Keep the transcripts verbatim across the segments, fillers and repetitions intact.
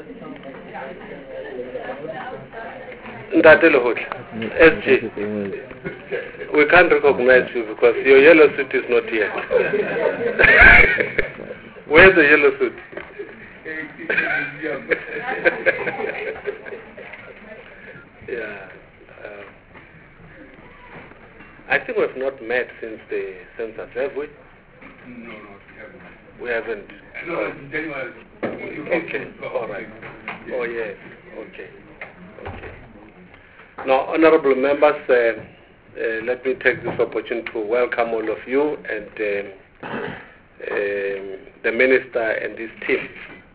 Ndatelehut, S G, we can't recognize you because your yellow suit is not yet. Where's the yellow suit? Yeah. Um, I think we've not met since the census, have we? No, no, we haven't. We haven't. No, Oh. in January. Okay, all right. Oh, yes, okay. Okay. Now, honorable members, uh, uh, let me take this opportunity to welcome all of you and um, um, the minister and his team,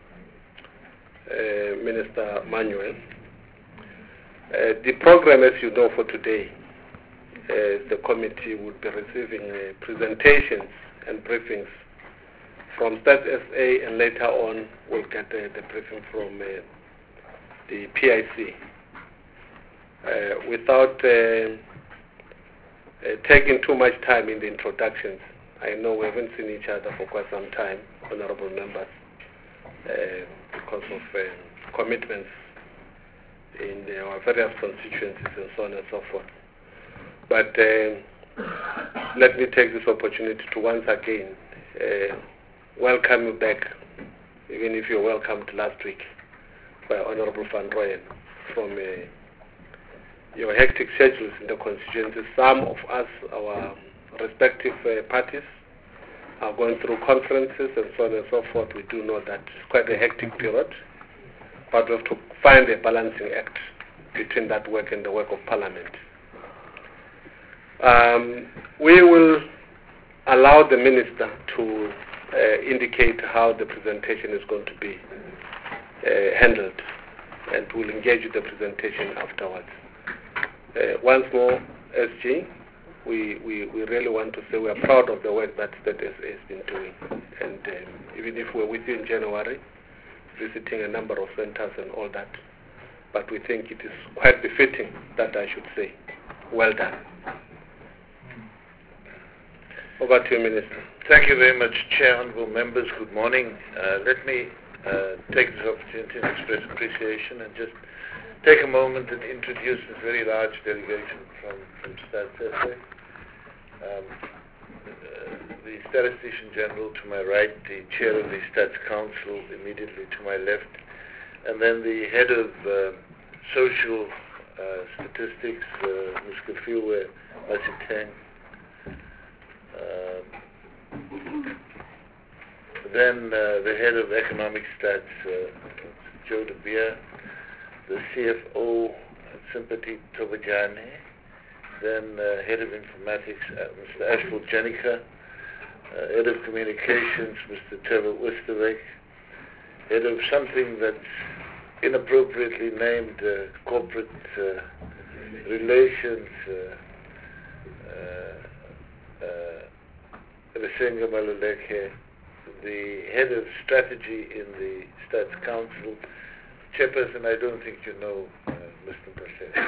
uh, Minister Manuel. Uh, the program, as you know, for today, uh, the committee would be receiving uh, presentations and briefings from Stats S A, and later on we'll get uh, the briefing from uh, the P I C. Uh, without uh, uh, taking too much time in the introductions, I know we haven't seen each other for quite some time, honorable members, uh, because of uh, commitments in uh, our various constituencies and so on and so forth. But uh, let me take this opportunity to once again uh, welcome you back, even if you were welcomed last week by Honorable Van Rooyen from uh, your hectic schedules in the constituencies. Some of us, our respective uh, parties, are going through conferences and so on and so forth. We do know that it's quite a hectic period, but we have to find a balancing act between that work and the work of Parliament. Um, we will allow the Minister to uh, indicate how the presentation is going to be uh, handled, and we'll engage with the presentation afterwards. Uh, once more, S G, we, we, we really want to say we are proud of the work that State S A has been doing. And um, even if we're with you in January, visiting a number of centers and all that, but we think it is quite befitting that I should say, well done. Over to you, Minister. Thank you very much, Chair, honourable members. Good morning. Uh, let me uh, take this opportunity and express appreciation and just take a moment and introduce this very large delegation from, from Stats S A. Um, uh, the Statistician General to my right, the Chair of the Stats Council immediately to my left, and then the Head of uh, Social uh, Statistics, uh, Miz Kafiwe Masiteng. Uh, then uh, the Head of Economic Stats, uh, Joe De Beer, the C F O, Sympathy Tobajane, then uh, Head of Informatics, uh, Mister Ashford Jenica, uh, Head of Communications, Mister Trevor Westerbeek, Head of something that's inappropriately named uh, Corporate uh, Relations, uh, uh, uh, Rasenga Maluleke, the Head of Strategy in the Stats Council, Chairperson, I don't think you know uh, Mister Pashe.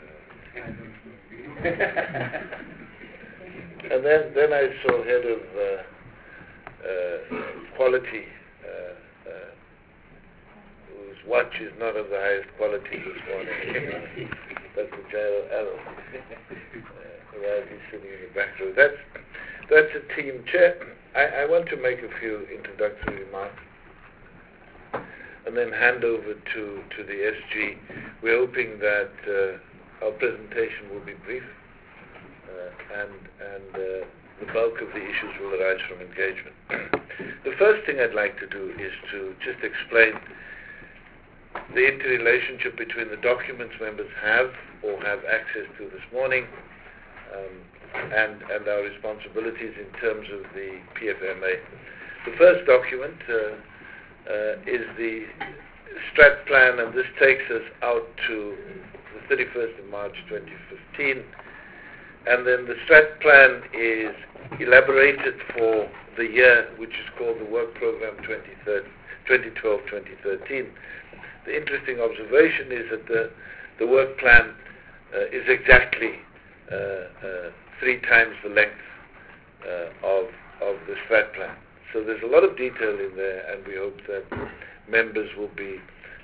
And then, then I saw Head of uh, uh, Quality, uh, uh, whose watch is not of the highest quality this morning. Doctor Jairo Arrow, uh, where he's sitting in the back row. That's, that's a team. Chair, I, I want to make a few introductory remarks and then hand over to, to the S G. We're hoping that uh, our presentation will be brief uh, and, and uh, the bulk of the issues will arise from engagement. The first thing I'd like to do is to just explain the interrelationship between the documents members have or have access to this morning um, and, and our responsibilities in terms of the P F M A. The first document uh, uh, is the Strat Plan, and this takes us out to the thirty-first of March twenty fifteen. And then the Strat Plan is elaborated for the year which is called the Work Program twenty twelve twenty thirteen. The interesting observation is that the, the work plan uh, is exactly uh, uh, three times the length uh, of, of the Strat Plan. So there's a lot of detail in there, and we hope that members will be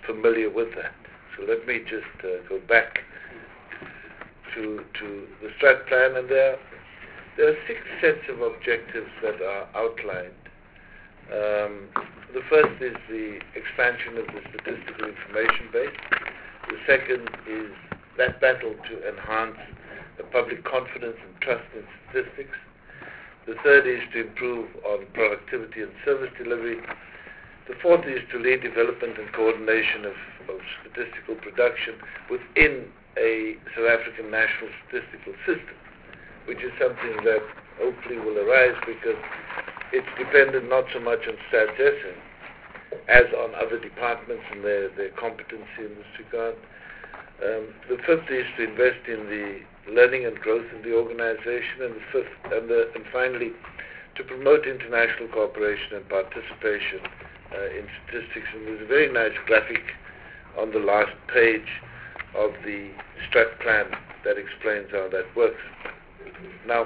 familiar with that. So let me just uh, go back to to the Strat Plan, and there there are six sets of objectives that are outlined. Um, the first is the expansion of the statistical information base. The second is that battle to enhance the public confidence and trust in statistics. The third is to improve on productivity and service delivery. The fourth is to lead development and coordination of, of statistical production within a South African national statistical system, which is something that hopefully will arise because it's dependent not so much on StatsSA as on other departments and their, their competency in this regard. Um, the fifth is to invest in the learning and growth in the organization, and the fifth, and, the, and finally, to promote international cooperation and participation uh, in statistics. And there's a very nice graphic on the last page of the Strat Plan that explains how that works. Now,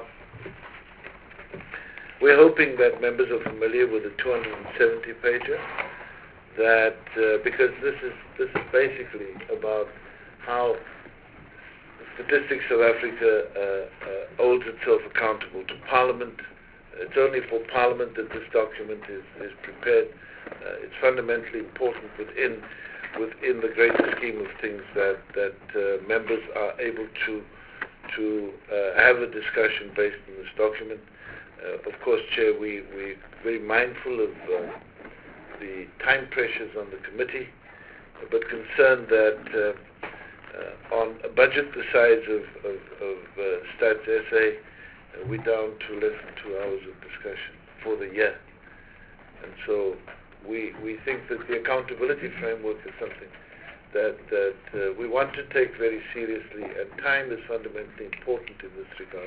we're hoping that members are familiar with the two hundred seventy pager, that uh, because this is this is basically about how Statistics South Africa uh, uh, holds itself accountable to Parliament. It's only for Parliament that this document is, is prepared. Uh, it's fundamentally important within within the greater scheme of things that that uh, members are able to to uh, have a discussion based on this document. Uh, of course, Chair, we we're very mindful of uh, the time pressures on the committee, but concerned that uh, uh, on a budget the size of, of, of uh, StatsSA, uh, we're down to less than two hours of discussion for the year. And so we we think that the accountability framework is something that, that uh, we want to take very seriously, and time is fundamentally important in this regard.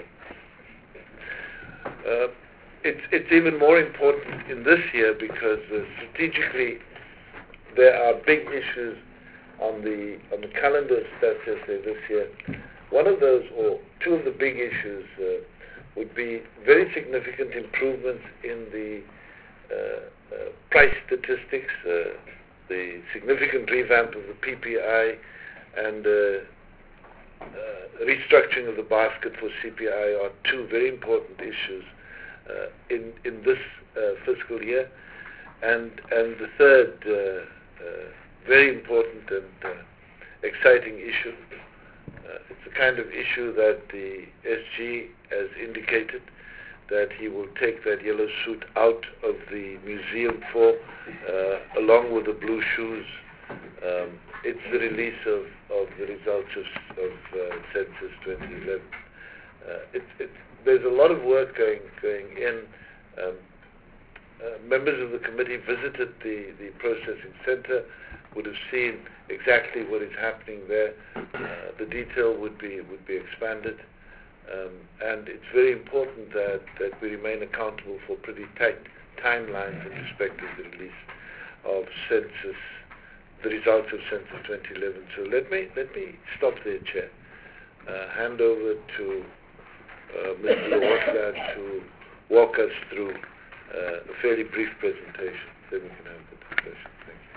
Uh, it's, it's even more important in this year because uh, strategically there are big issues on the on the calendar of StatsSA this year. One of those, or two of the big issues, uh, would be very significant improvements in the uh, uh, price statistics, uh, the significant revamp of the P P I, and uh, uh, restructuring of the basket for C P I are two very important issues uh, in in this uh, fiscal year. And and the third uh, uh, very important and uh, exciting issue, uh, it's the kind of issue that the S G has indicated that he will take that yellow suit out of the museum for, uh, along with the blue shoes. Um, it's the release of, of the results of, of uh, Census twenty eleven. Uh, it, it, there's a lot of work going, going in. Um, uh, members of the committee visited the, the processing center, would have seen exactly what is happening there. Uh, the detail would be, would be expanded. Um, and it's very important that, that we remain accountable for pretty tight timelines in respect of the release of census, the results of Census twenty eleven. So let me let me stop there, Chair. Uh, hand over to uh, Mister Lawatla to walk us through uh, a fairly brief presentation, then we can have the discussion.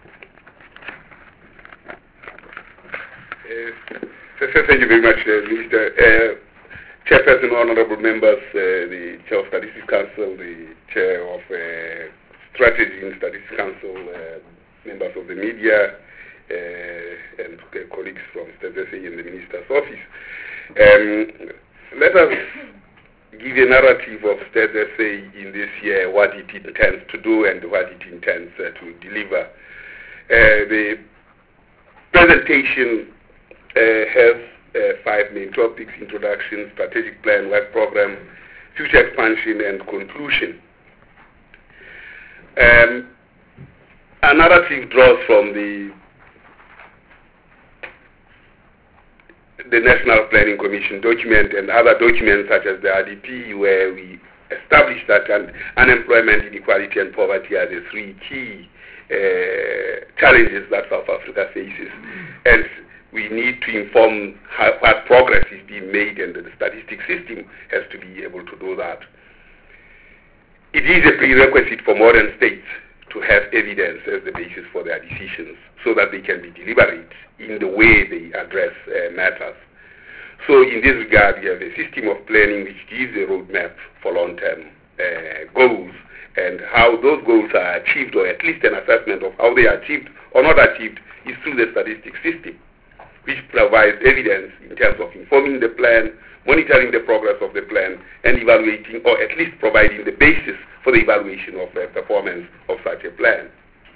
Thank you. Uh, thank you very much, uh, Minister. Uh, Chairperson, honorable members, uh, the Chair of Statistics Council, the Chair of uh, Strategy in Statistics Council, uh, members of the media, uh, and uh, colleagues from StatsSA and the Minister's Office. Um, let us give a narrative of StatsSA in this year, what it intends to do and what it intends uh, to deliver. Uh, the presentation uh, has Uh, five main topics: introduction, strategic plan, work program, future expansion, and conclusion. Um, a narrative draws from the the National Planning Commission document and other documents such as the R D P, where we established that un unemployment, inequality, and poverty are the three key uh, challenges that South Africa faces. And we need to inform how, what progress is being made, and the statistics system has to be able to do that. It is a prerequisite for modern states to have evidence as the basis for their decisions so that they can be deliberate in the way they address uh, matters. So in this regard, we have a system of planning which gives a roadmap for long-term uh, goals and how those goals are achieved, or at least an assessment of how they are achieved or not achieved is through the statistics system, which provides evidence in terms of informing the plan, monitoring the progress of the plan, and evaluating, or at least providing the basis for the evaluation of the performance of such a plan.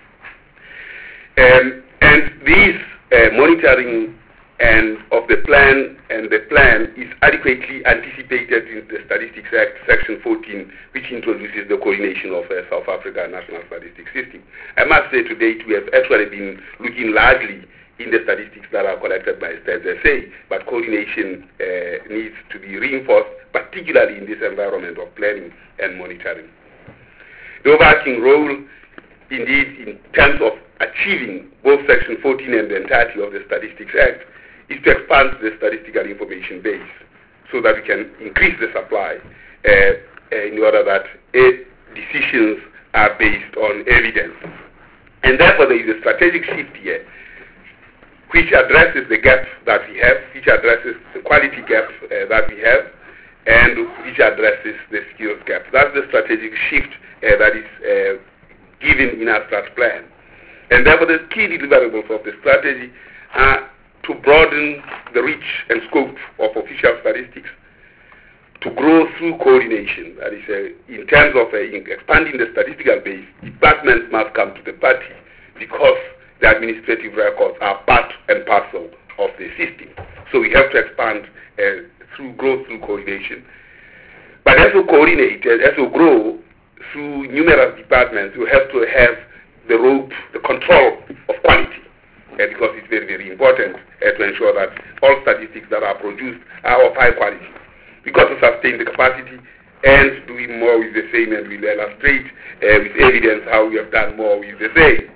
Um, and this uh, monitoring and of the plan and the plan is adequately anticipated in the Statistics Act, Section fourteen, which introduces the coordination of uh, South Africa National Statistics System. I must say to date we have actually been looking largely in the statistics that are collected by Stats S A, but coordination uh, needs to be reinforced, particularly in this environment of planning and monitoring. The overarching role, indeed, in terms of achieving both Section fourteen and the entirety of the Statistics Act, is to expand the statistical information base so that we can increase the supply uh, uh, in order that uh, decisions are based on evidence. And therefore there is a strategic shift here which addresses the gap that we have, which addresses the quality gap uh, that we have, and which addresses the skills gap. That's the strategic shift uh, that is uh, given in our strat plan. And therefore the key deliverables of the strategy are to broaden the reach and scope of official statistics, to grow through coordination. That is, uh, in terms of uh, in expanding the statistical base, departments must come to the party because the administrative records are part and parcel of the system. So we have to expand uh, through growth through coordination. But as we coordinate, uh, as we grow through numerous departments, we have to have the rope, the control of quality. Uh, because it's very, very important uh, to ensure that all statistics that are produced are of high quality. We've got to sustain the capacity and doing more with the same, and we'll illustrate uh, with evidence how we have done more with the same.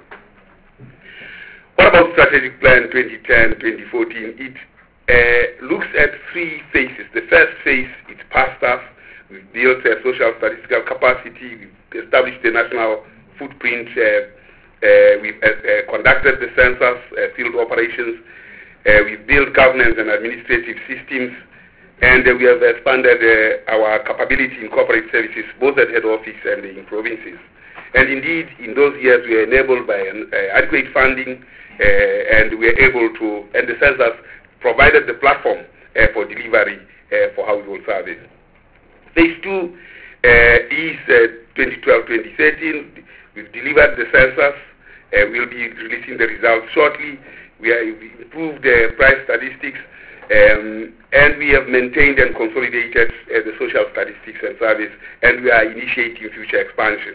What about Strategic Plan twenty ten to twenty fourteen? It uh, looks at three phases. The first phase is past stuff. We've built a social statistical capacity. We've established a national footprint. Uh, Uh, we've uh, uh, conducted the census, uh, field operations, uh, we've built governance and administrative systems, and uh, we have expanded uh, our capability in corporate services, both at head office and in provinces. And indeed, in those years, we were enabled by an, uh, adequate funding, uh, and we were able to, and the census provided the platform uh, for delivery uh, for household service. Phase two uh, is uh, twenty twelve to twenty thirteen. We've delivered the census. Uh, we'll be releasing the results shortly. We have improved the uh, price statistics, um, and we have maintained and consolidated uh, the social statistics and service, and we are initiating future expansion.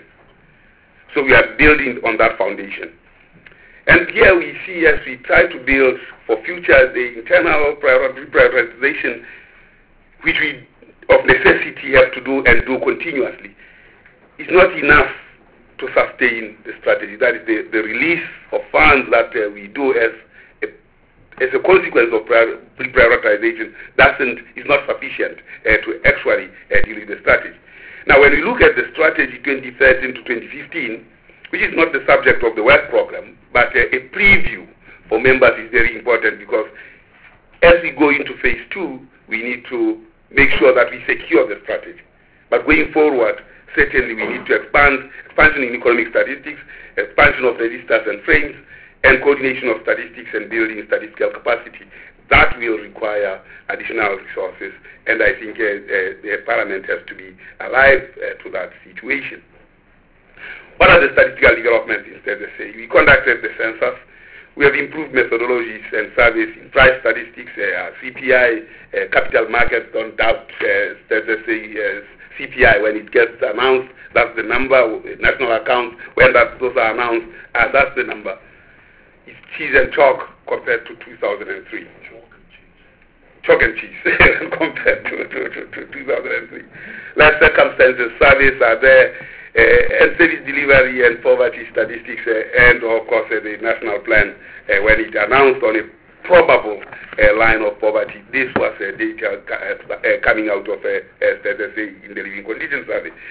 So we are building on that foundation. And here we see, as we try to build for future, the internal prioritization, which we of necessity have to do and do continuously. It's not enough to sustain the strategy. That is the, the release of funds that uh, we do as a, as a consequence of prioritization doesn't, is not sufficient uh, to actually uh, deal with the strategy. Now when we look at the strategy twenty thirteen to twenty fifteen, which is not the subject of the work program, but uh, a preview for members is very important, because as we go into phase two, we need to make sure that we secure the strategy. But going forward, certainly we need to expand, expansion in economic statistics, expansion of registers and frames, and coordination of statistics and building statistical capacity. That will require additional resources, and I think uh, uh, the Parliament has to be alive uh, to that situation. What are the statistical developments instead? Say? We conducted the census. We have improved methodologies and surveys in price statistics, uh, C P I, uh, capital markets don't doubt uh, that they say, uh, C P I, when it gets announced, that's the number. National accounts, when that, those are announced, uh, that's the number. It's cheese and chalk compared to two thousand three. Chalk and cheese. Chalk and cheese compared to, to, to, to two thousand three. Life circumstances, surveys are there, uh, and service delivery and poverty statistics, uh, and of course uh, the national plan, uh, when it announced on a probable uh, line of poverty. This was uh, data uh, uh, coming out of uh, uh, in the living conditions survey.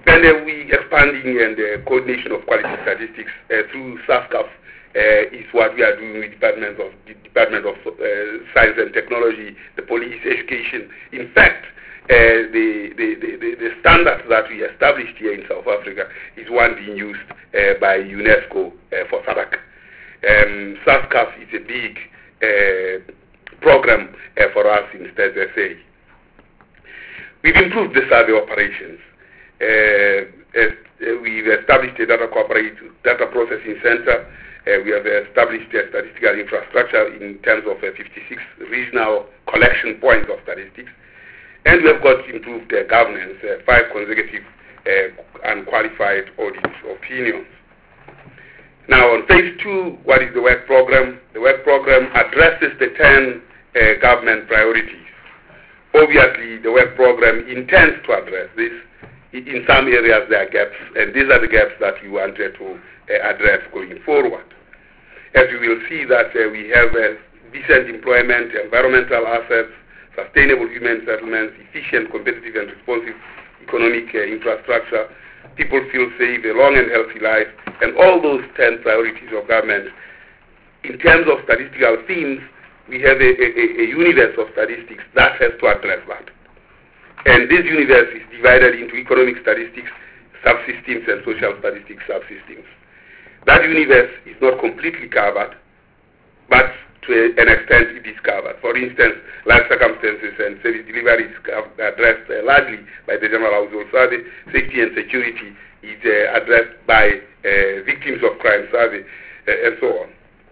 Then uh, we expanding and uh, coordination of quality statistics uh, through SASCAF uh, is what we are doing with Department of the Department of uh, Science and Technology, the police, education. In fact, uh, the, the, the, the standards that we established here in South Africa is one being used uh, by UNESCO uh, for SADC. Um, SASCAF is a big uh, program uh, for us in Stats S A. We've improved the survey operations. Uh, uh, we've established a data cooperative data processing center. Uh, we have established a statistical infrastructure in terms of uh, fifty-six regional collection points of statistics. And we have got improved uh, governance, uh, five consecutive uh, unqualified audit opinions. Now on phase two, what is the work program? The work program addresses the ten uh, government priorities. Obviously, the work program intends to address this. In some areas there are gaps, and these are the gaps that we wanted to uh, address going forward. As you will see that uh, we have uh, decent employment, environmental assets, sustainable human settlements, efficient, competitive and responsive economic uh, infrastructure, people feel safe, a long and healthy life, and all those ten priorities of government. In terms of statistical themes, we have a, a, a universe of statistics that has to address that. And this universe is divided into economic statistics subsystems and social statistics subsystems. That universe is not completely covered, but to a, an extent it is covered. For instance, life circumstances and service delivery is addressed uh, largely by the General Household Survey. Safety and security is uh, addressed by uh, Victims of Crime Survey, uh, and so on.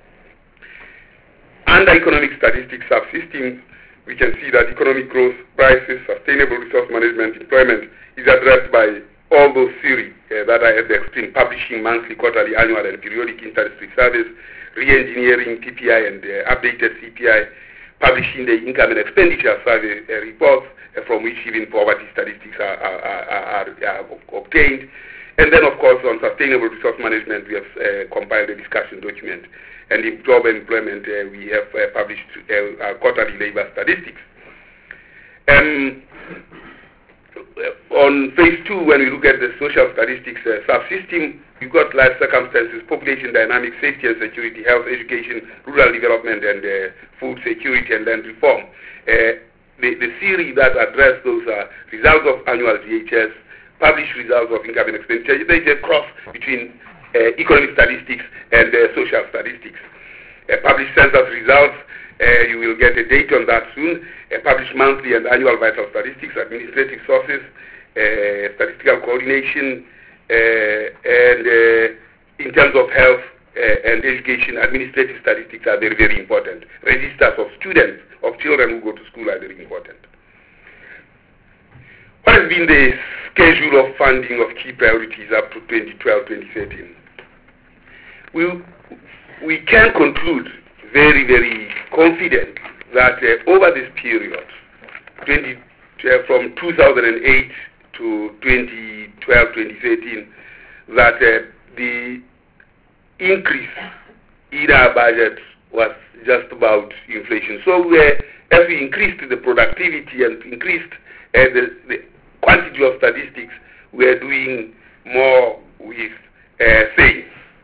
Under economic statistics subsystems, we can see that economic growth, prices, sustainable resource management, employment is addressed by all those theory uh, that are at the extreme, publishing monthly, quarterly, annual, and periodic industry surveys, re-engineering P P I and uh, updated C P I, publishing the income and expenditure survey uh, reports uh, from which even poverty statistics are, are, are, are, are obtained. And then, of course, on sustainable resource management, we have uh, compiled a discussion document. And in job and employment, uh, we have uh, published uh, quarterly labor statistics. Um, on phase two, when we look at the social statistics uh, subsystem, we've got life circumstances, population dynamics, safety and security, health, education, rural development, and uh, food security and land reform. Uh, the, the theory that address those are results of annual G H S, published results of income and expenditure. There is a cross between uh, economic statistics and uh, social statistics. Uh, published census results, uh, you will get a date on that soon. Uh, published monthly and annual vital statistics, administrative sources, uh, statistical coordination, uh, and uh, in terms of health uh, and education, administrative statistics are very, very important. Registers of students, of children who go to school are very important. What has been the schedule of funding of key priorities up to twenty twelve to twenty thirteen? We, we can conclude very, very confident that uh, over this period, twenty, uh, from two thousand eight to twenty twelve to twenty thirteen, that uh, the increase in our budget was just about inflation. So uh, as we increased the productivity and increased uh, the, the quantity of statistics, we are doing more with uh, sales.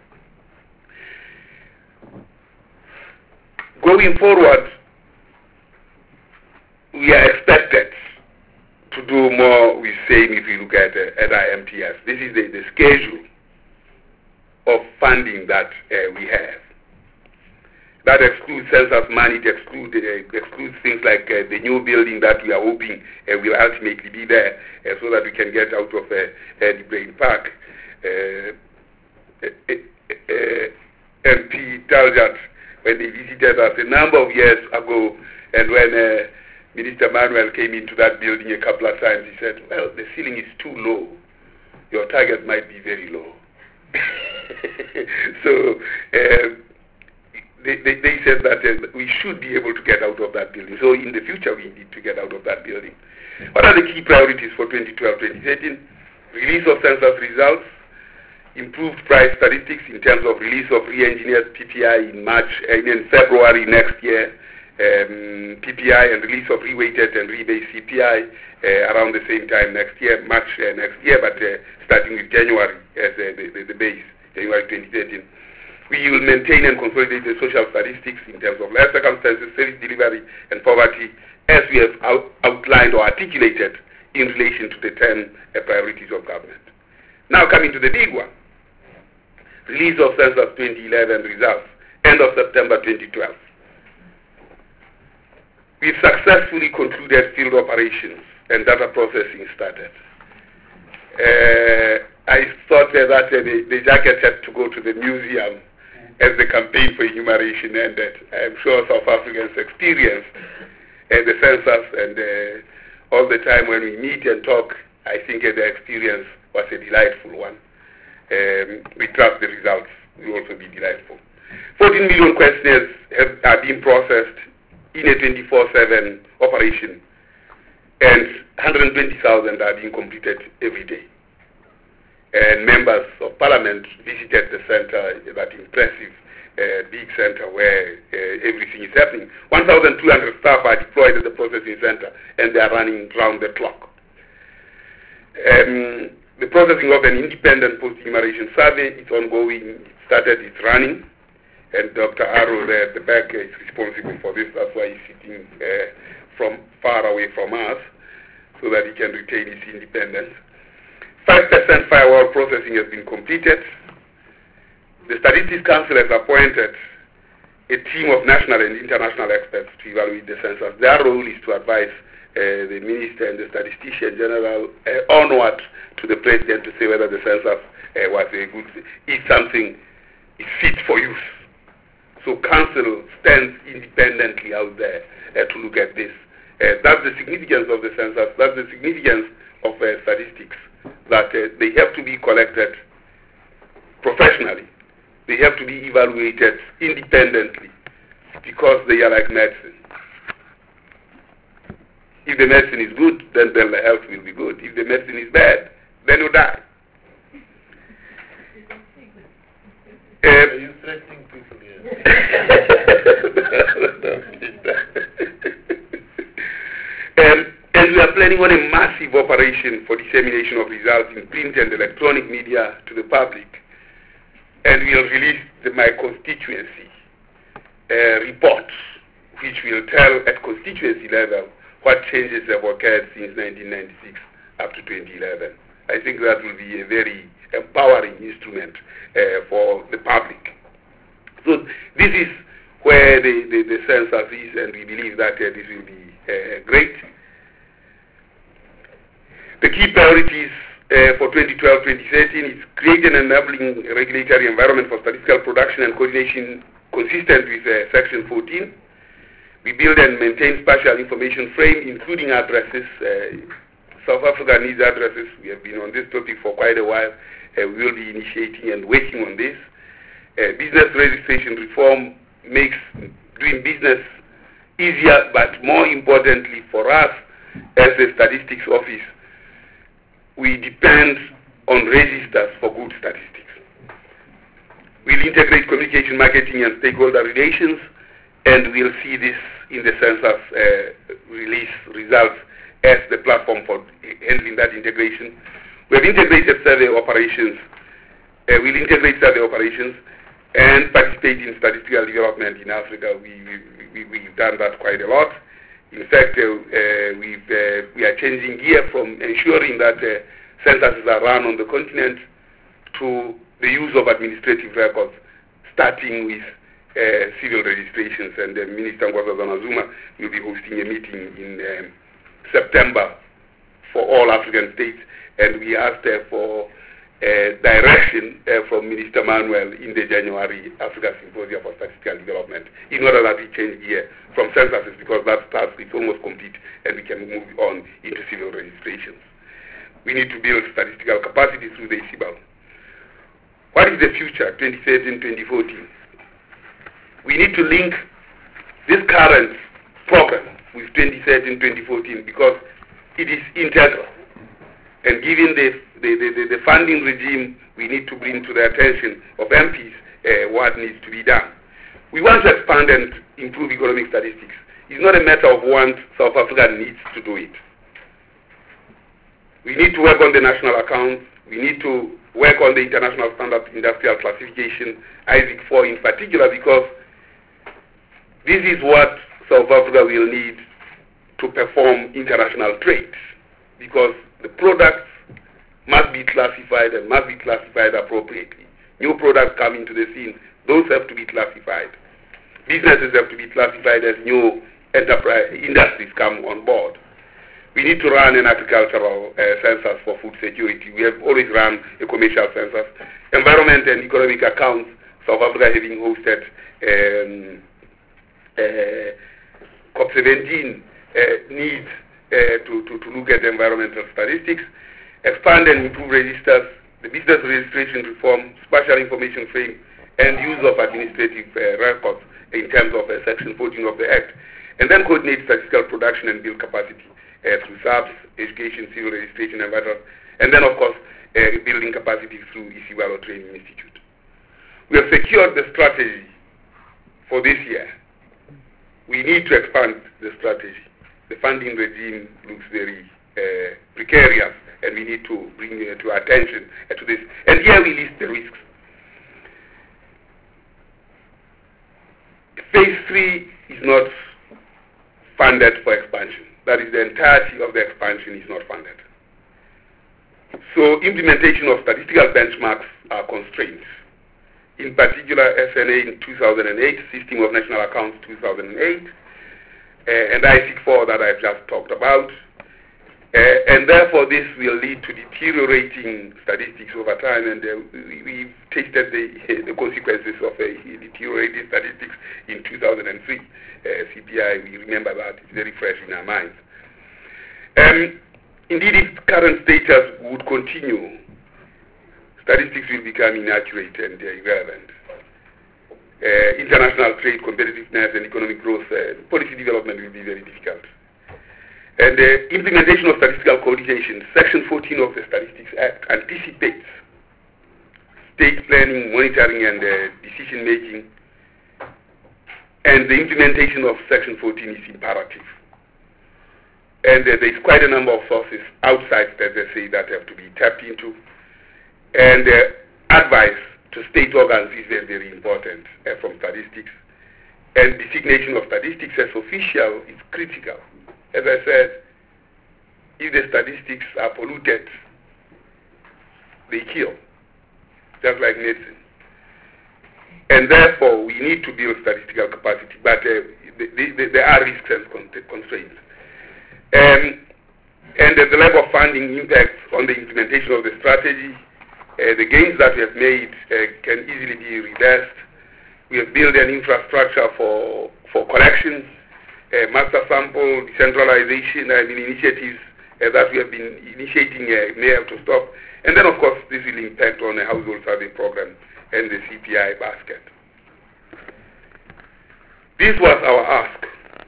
Going forward, we are expected to do more with same if you look at, uh, at our M T S. This is the, the schedule of funding that uh, we have. That excludes census money, it excludes, uh, excludes things like uh, the new building that we are hoping uh, will ultimately be there uh, so that we can get out of uh, uh, the Brain Park. Uh, uh, uh, M P Taljat, when they visited us a number of years ago, and when uh, Minister Manuel came into that building a couple of times, he said, well, the ceiling is too low. Your target might be very low. so, uh, They, they, they said that uh, we should be able to get out of that building. So in the future, we need to get out of that building. What are the key priorities for twenty twelve to twenty thirteen? Release of census results, improved price statistics in terms of release of re-engineered P P I in March, uh, in February next year, um, P P I and release of reweighted and rebased C P I uh, around the same time next year, March uh, next year, but uh, starting with January as uh, the, the, the base, January twenty thirteen. We will maintain and consolidate the social statistics in terms of life circumstances, service delivery, and poverty, as we have out outlined or articulated in relation to the ten uh, priorities of government. Now coming to the big one, release of Census twenty eleven results, end of September twenty twelve. We've successfully concluded field operations and data processing started. Uh, I thought uh, that uh, the, the jacket had to go to the museum as the campaign for enumeration ended. I'm sure South Africans experienced uh, the census, and uh, all the time when we meet and talk, I think uh, the experience was a delightful one. Um, we trust the results will also be delightful. fourteen million questionnaires have, are being processed in a twenty-four seven operation, and one hundred twenty thousand are being completed every day. And members of parliament visited the center, that impressive uh, big center where uh, everything is happening. one thousand two hundred staff are deployed at the processing center, and they are running round the clock. Um, the processing of an independent post-enumeration survey is ongoing. It started, it's running. And Doctor Arrow there at the back is responsible for this. That's why he's sitting uh, from far away from us, so that he can retain his independence. five percent firewall processing has been completed. The Statistics Council has appointed a team of national and international experts to evaluate the census. Their role is to advise uh, the Minister and the Statistician General uh, onward to the President to say whether the census uh, was a good, is something is fit for use. So Council stands independently out there uh, to look at this. Uh, that's the significance of the census. That's the significance of uh, statistics, that uh, they have to be collected professionally. They have to be evaluated independently, because they are like medicine. If the medicine is good, then the health will be good. If the medicine is bad, then you die. Uh, Are you threatening people here? um, and we are planning on a massive operation for dissemination of results in print and electronic media to the public. And we will release the My Constituency uh, report, which will tell at constituency level what changes have occurred since nineteen ninety-six up to twenty eleven. I think that will be a very empowering instrument uh, for the public. So this is where the, the, the census is, and we believe that uh, this will be uh, great. The key priorities uh, for twenty twelve to twenty thirteen is create an enabling regulatory environment for statistical production and coordination consistent with uh, Section fourteen. We build and maintain spatial information frame, including addresses. Uh, South Africa needs addresses. We have been on this topic for quite a while. Uh, we will be initiating and working on this. Uh, business registration reform makes doing business easier, but more importantly for us as a statistics office, we depend on registers for good statistics. We'll integrate communication, marketing, and stakeholder relations, and we'll see this in the census uh, release results as the platform for handling that integration. We have integrated survey operations. Uh, we'll integrate survey operations and participate in statistical development in Africa. We, we, we, we've done that quite a lot. In fact, uh, uh, we've, uh, we are changing gear from ensuring that uh, censuses are run on the continent to the use of administrative records, starting with uh, civil registrations. And uh, Minister Nkosazana Zuma will be hosting a meeting in um, September for all African states, and we asked uh, for uh, direction uh, from Minister Manuel in the January Africa Symposium for Statistical Development, in order that we change gear from censuses, because that task is almost complete and we can move on into civil registrations. We need to build statistical capacity through the I C B A L. What is the future, twenty thirteen to twenty fourteen? We need to link this current program with twenty thirteen to twenty fourteen, because it is integral. And given the, the, the, the funding regime, we need to bring to the attention of M Ps uh, what needs to be done. We want to expand and improve economic statistics. It's not a matter of want. South Africa needs to do it. We need to work on the national accounts. We need to work on the International Standard Industrial Classification, I S I C four in particular, because this is what South Africa will need to perform international trade, because the products must be classified and must be classified appropriately. New products come into the scene, those have to be classified. Businesses have to be classified as new enterprise industries come on board. We need to run an agricultural uh, census for food security. We have always run a commercial census. Environment and economic accounts, South Africa having hosted um, uh, COP seventeen uh, needs uh, to, to, to look at environmental statistics, expand and improve registers, the business registration reform, spatial information frame, and use of administrative uh, records in terms of uh, Section fourteen of the Act, and then coordinate statistical production and build capacity uh, through S A P S, education, civil registration, and vital, and then of course uh, building capacity through Isiwalo Training Institute. We have secured the strategy for this year. We need to expand the strategy. The funding regime looks very uh, precarious, and we need to bring uh, to attention uh, to this. And here we list the risks. Phase three is not funded for expansion. That is, the entirety of the expansion is not funded. So implementation of statistical benchmarks are constrained. In particular, S N A in two thousand eight, System of National Accounts two thousand eight, uh, and I S I C four that I've just talked about. Uh, and therefore, this will lead to deteriorating statistics over time, and uh, we, we've tasted the, the consequences of uh, deteriorating statistics in two thousand three. Uh, C P I, we remember that, it's very fresh in our minds. Um, indeed, if current status would continue, statistics will become inaccurate and uh, irrelevant. Uh, international trade, competitiveness, and economic growth, uh, policy development will be very difficult. And the uh, implementation of statistical coordination, Section fourteen of the Statistics Act anticipates state planning, monitoring, and uh, decision-making, and the implementation of Section fourteen is imperative. And uh, there is quite a number of sources outside that they say that have to be tapped into. And uh, advice to state organs is very, very important uh, from statistics. And designation of statistics as official is critical. As I said, if the statistics are polluted, they kill, just like medicine. And therefore, we need to build statistical capacity, but uh, the, the, there are risks and constraints. Um, and uh, the level of funding impacts on the implementation of the strategy. Uh, the gains that we have made uh, can easily be reversed. We have built an infrastructure for, for collections, uh, master sample, decentralization, I mean initiatives uh, that we have been initiating uh, may have to stop. And then of course this will impact on the household survey program and the C P I basket. This was our ask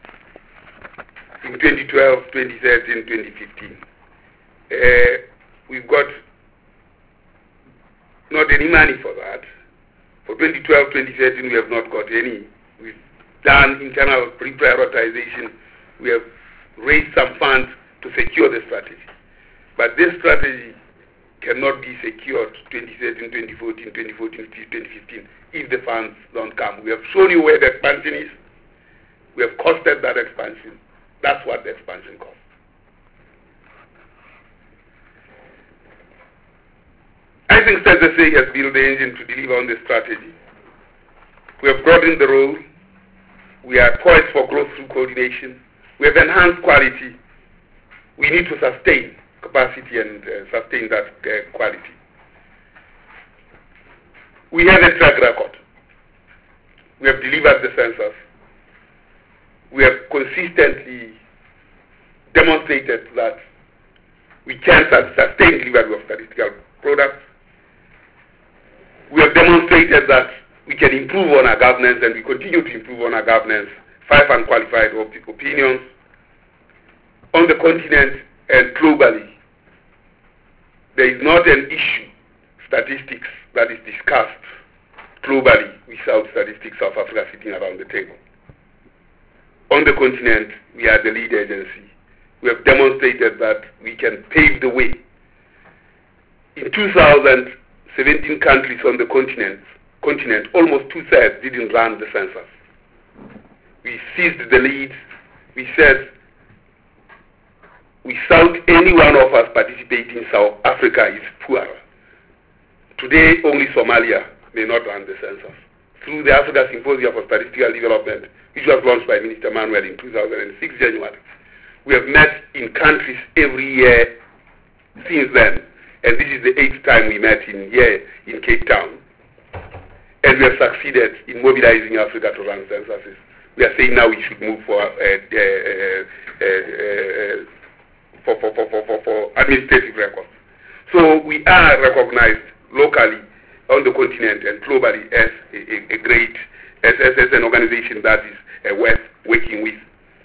in twenty twelve, twenty thirteen, twenty fifteen. Uh, we've got not any money for that. For twenty twelve, twenty thirteen, we have not got any. We've done internal reprioritization. We have raised some funds to secure the strategy. But this strategy cannot be secured twenty thirteen, twenty fourteen, twenty fourteen, twenty fifteen if the funds don't come. We have shown you where the expansion is. We have costed that expansion. That's what the expansion costs. I think S S A has built the engine to deliver on the strategy. We have broadened the role. We are poised for growth through coordination. We have enhanced quality. We need to sustain capacity and uh, sustain that uh, quality. We have a track record. We have delivered the census. We have consistently demonstrated that we can sustain delivery of statistical products. We have demonstrated that we can improve on our governance, and we continue to improve on our governance. Five unqualified op opinions on the continent and globally. There is not an issue, statistics, that is discussed globally without statistics South Africa sitting around the table. on the continent, we are the lead agency. We have demonstrated that we can pave the way. In two thousand, seventeen countries on the continent, continent almost two-thirds didn't run the census. We seized the lead. We said, without any one of us participating, South Africa is poor. Today, only Somalia may not run the census. Through the Africa Symposium for Statistical Development, which was launched by Minister Manuel in two thousand six, January, we have met in countries every year since then. And this is the eighth time we met in here in Cape Town. And we have succeeded in mobilizing Africa to run censuses. We are saying now we should move for, uh, uh, uh, uh, for, for, for, for, for administrative records. So we are recognized locally on the continent and globally as a, a, a great, as, as, as an organization that is uh, worth working with.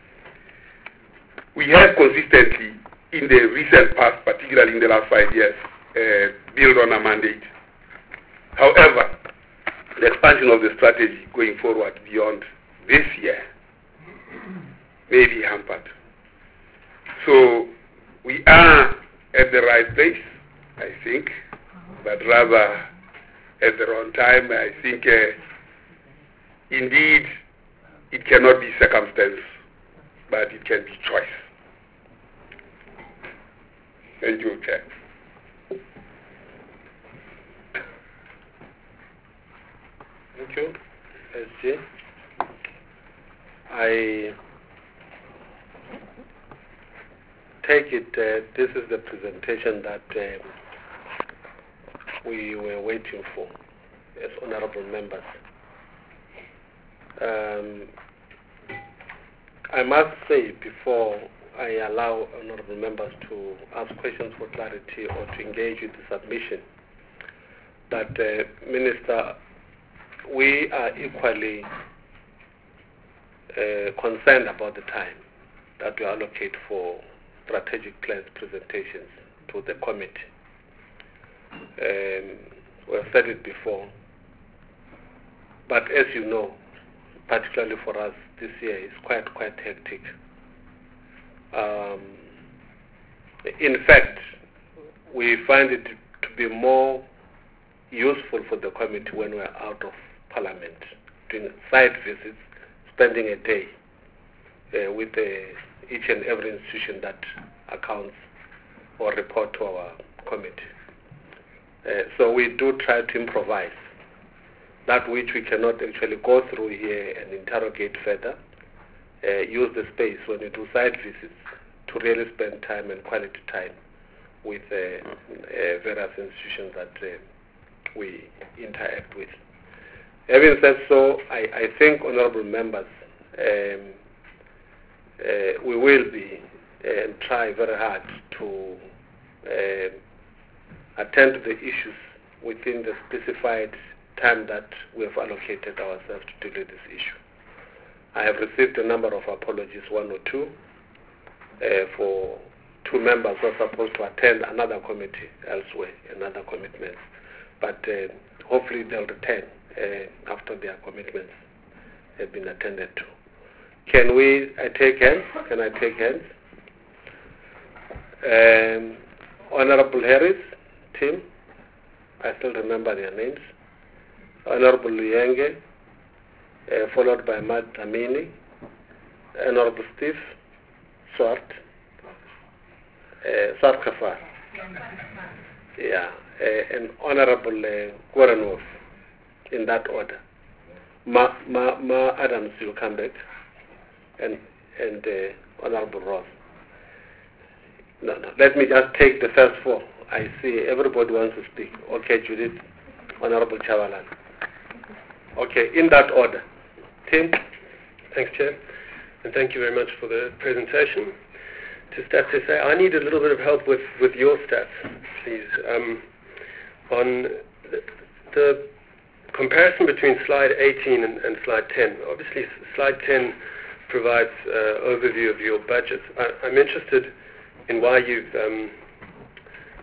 We have consistently, in the recent past, particularly in the last five years, uh, built on a mandate. However, the expansion of the strategy going forward beyond this year may be hampered. So we are at the right place, I think, but rather at the wrong time. I think uh, indeed it cannot be circumstance, but it can be choice. Thank you, Chair. Thank you, S J. I take it uh, this is the presentation that um, we were waiting for as honorable members. Um, I must say before I allow honorable members to ask questions for clarity or to engage with the submission that, uh, Minister, we are equally uh, concerned about the time that we allocate for strategic plans presentations to the committee. Um, we have said it before, but as you know, particularly for us this year, is quite, quite hectic. Um, in fact, we find it to be more useful for the committee when we're out of Parliament, doing site visits, spending a day uh, with uh, each and every institution that accounts or report to our committee. Uh, so we do try to improvise that which we cannot actually go through here and interrogate further, uh, use the space when we do site visits to really spend time and quality time with uh, uh, various institutions that uh, we interact with. Having said so, I, I think, honorable members, um, uh, we will be and uh, try very hard to uh, attend to the issues within the specified time that we have allocated ourselves to deal with this issue. I have received a number of apologies, one or two, uh, for two members who are supposed to attend another committee elsewhere, another commitments. But uh, hopefully they'll return uh, after their commitments have been attended to. Can we I take hands? Can I take hands? Um, Honorable Harris, Tim, I still remember their names. Honorable Luyenge, uh, followed by Matt Amini, Honorable Steve Swart, uh, Swart Kafar, yeah, uh, and Honorable uh, Goran Wolf, in that order. Ma, Ma, Ma Adams will come back, and and uh, Honorable Ross. No, no, let me just take the first four. I see everybody wants to speak. Okay, Judith, Honorable Chavalan. Okay, in that order. Tim? Thanks, Chair, and thank you very much for the presentation. Just have to say, I need a little bit of help with, with your stats, please. Um, on the, the comparison between slide eighteen and, and slide ten. Obviously, slide ten provides uh, overview of your budget. I, I'm interested in why you've um,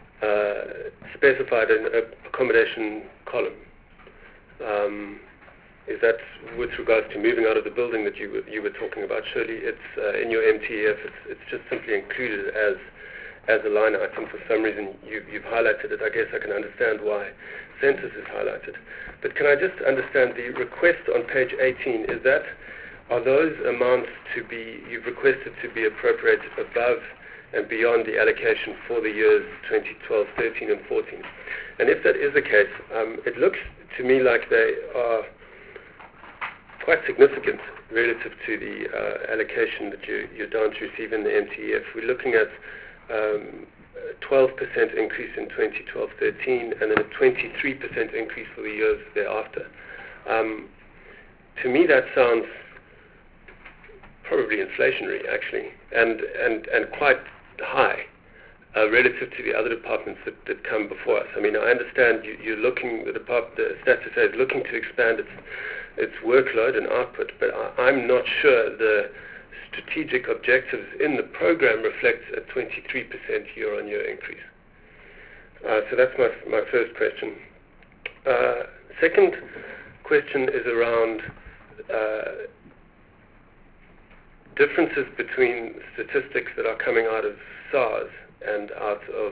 uh, specified an accommodation column. Um, is that with regards to moving out of the building that you were, you were talking about? Surely it's uh, in your M T E F, it's, it's just simply included as as a line item. For some reason you, you've highlighted it. I guess I can understand why census is highlighted. But can I just understand the request on page eighteen, is that, are those amounts to be, you've requested to be appropriated above and beyond the allocation for the years twenty twelve, thirteen and fourteen? And if that is the case, um, it looks to me like they are quite significant relative to the uh, allocation that you, you're down to receive in the M T E F. We're looking at um, a twelve percent increase in twenty twelve thirteen and then a twenty-three percent increase for the years thereafter. Um, to me that sounds probably inflationary actually, and, and, and quite high uh, relative to the other departments that, that come before us. I mean, I understand you, you're looking, the, depart, the Stats S A is looking to expand its, its workload and output, but I, I'm not sure the strategic objectives in the program reflect a twenty-three percent year-on-year increase. Uh, so that's my, my first question. Uh, second question is around uh, differences between statistics that are coming out of SARS and out of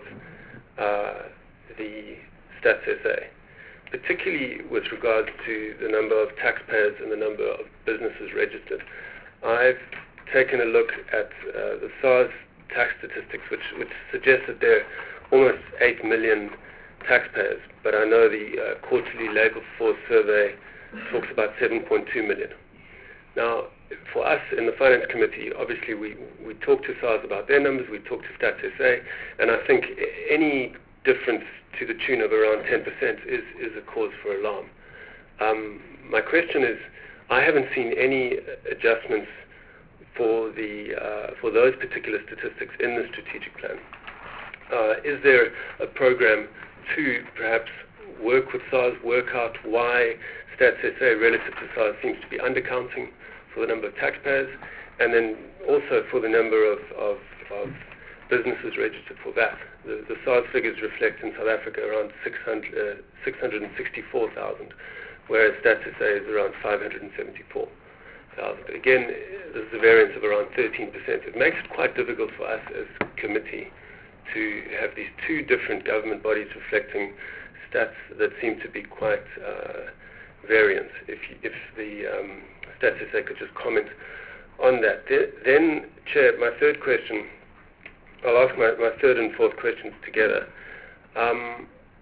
uh, the Stats S A, particularly with regards to the number of taxpayers and the number of businesses registered. I've taken a look at uh, the SARS tax statistics, which, which suggests that there are almost eight million taxpayers, but I know the uh, quarterly Labour Force survey talks about seven point two million. Now, for us in the Finance Committee, obviously we, we talk to SARS about their numbers, we talk to Stats S A, and I think any difference to the tune of around ten percent is, is a cause for alarm. Um, my question is, I haven't seen any adjustments for the uh, for those particular statistics in the strategic plan. Uh, is there a program to perhaps work with SARS, work out why Stats S A relative to SARS seems to be undercounting for the number of taxpayers, and then also for the number of, of, of businesses registered for V A T? The, the SARS figures reflect in South Africa around six hundred, uh, six hundred sixty-four thousand, whereas Stats S A is around five hundred seventy-four thousand. Again, this is a variance of around thirteen percent. It makes it quite difficult for us as a committee to have these two different government bodies reflecting stats that seem to be quite uh, variant. If, if the um, Stats S A could just comment on that. Then, Chair, my third question, I'll ask my, my third and fourth questions together. Um,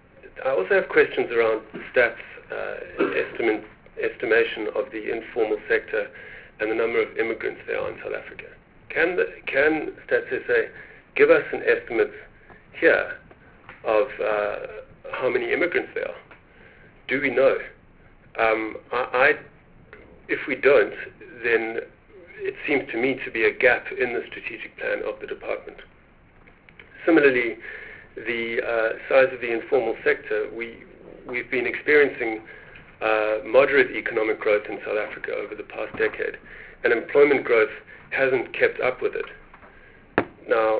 I also have questions around stats uh, estimate, estimation of the informal sector and the number of immigrants there are in South Africa. Can, the, can Stats S A give us an estimate here of uh, how many immigrants there are? Do we know? Um, I, I, if we don't, then it seems to me to be a gap in the strategic plan of the department. Similarly, the uh, size of the informal sector, we, we've been experiencing uh, moderate economic growth in South Africa over the past decade, and employment growth hasn't kept up with it. Now,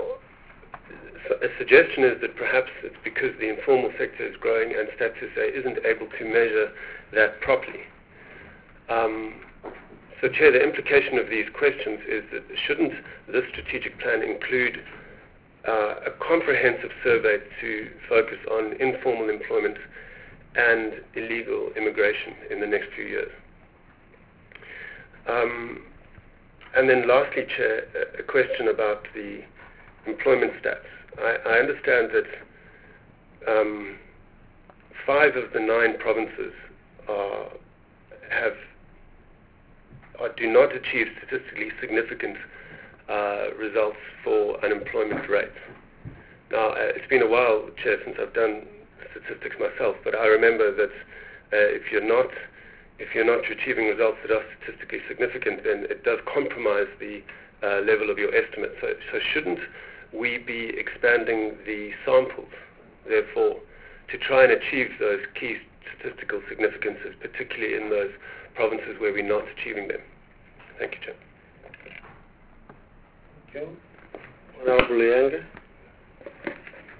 a suggestion is that perhaps it's because the informal sector is growing and Stats S A isn't able to measure that properly. Um, so, Chair, the implication of these questions is that shouldn't this strategic plan include uh, a comprehensive survey to focus on informal employment and illegal immigration in the next few years? Um, and then lastly, Chair, a question about the employment stats. I, I understand that um, five of the nine provinces are, have or do not achieve statistically significant uh, results for unemployment rates. Now, uh, it's been a while, Chair, since I've done statistics myself, but I remember that uh, if you're not if you're not achieving results that are statistically significant, then it does compromise the uh, level of your estimate. So, so shouldn't we be expanding the samples, therefore, to try and achieve those key statistical significances, particularly in those provinces where we're not achieving them? Thank you, Chair. Thank you. Honorable Leanga.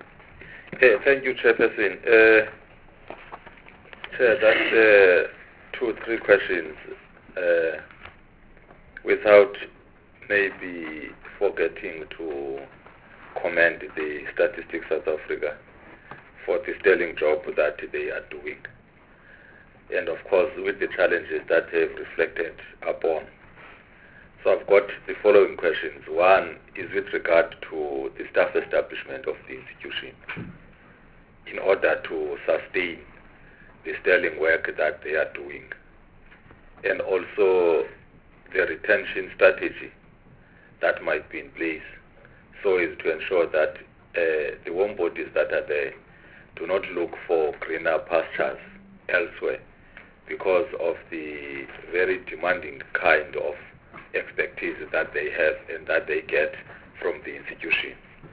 Okay, thank you, Chairperson. Uh, Chair, that uh, two or three questions uh, without maybe forgetting to commend the Statistics South Africa for the sterling job that they are doing. And of course, with the challenges that they've reflected upon. So I've got the following questions. One is with regard to the staff establishment of the institution in order to sustain the sterling work that they are doing, and also the retention strategy that might be in place so as to ensure that uh, the warm bodies that are there do not look for greener pastures elsewhere because of the very demanding kind of expertise that they have and that they get from the institution.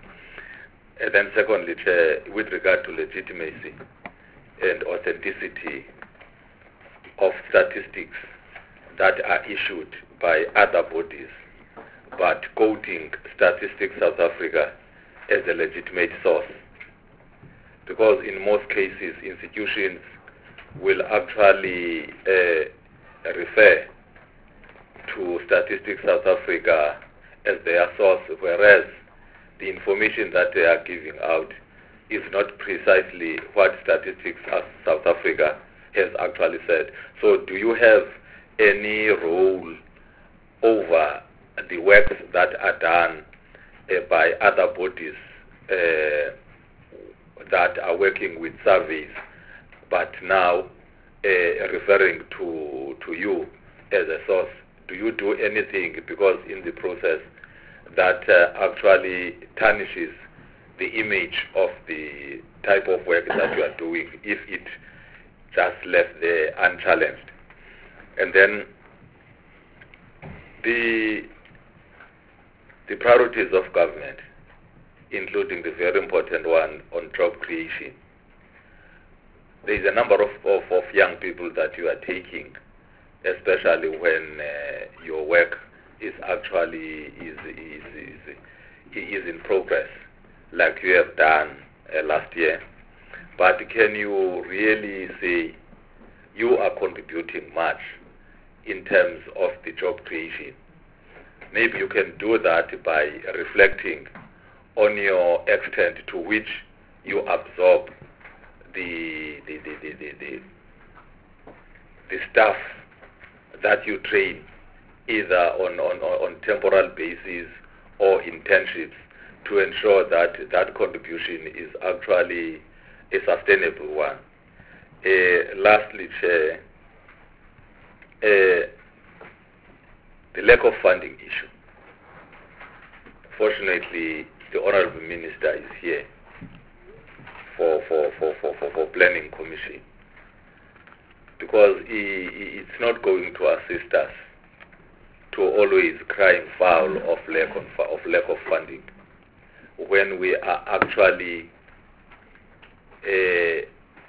And then secondly, Chair, with regard to legitimacy and authenticity of statistics that are issued by other bodies, but quoting Statistics South Africa as a legitimate source. Because in most cases, institutions will actually uh, refer to Statistics South Africa as their source, whereas the information that they are giving out is not precisely what Statistics South Africa has actually said. So do you have any role over the works that are done uh, by other bodies uh, that are working with surveys, but now uh, referring to, to you as a source? Do you do anything, because in the process that uh, actually tarnishes the image of the type of work that you are doing if it just left there unchallenged? And then the the priorities of government, including the very important one on job creation. There is a number of, of, of young people that you are taking, especially when uh, your work is actually is, is, is, is in progress, like you have done uh, last year. But can you really say you are contributing much in terms of the job creation? Maybe you can do that by reflecting on your extent to which you absorb the the, the, the, the, the, the staff that you train, either on, on, on temporal basis or internships, to ensure that that contribution is actually a sustainable one. Uh, lastly, Chair, uh, the lack of funding issue. Fortunately, the Honorable Minister is here for, for, for, for, for, for Planning Commission, because he, he, it's not going to assist us to always crying foul of lack of, of lack of funding when we are actually uh,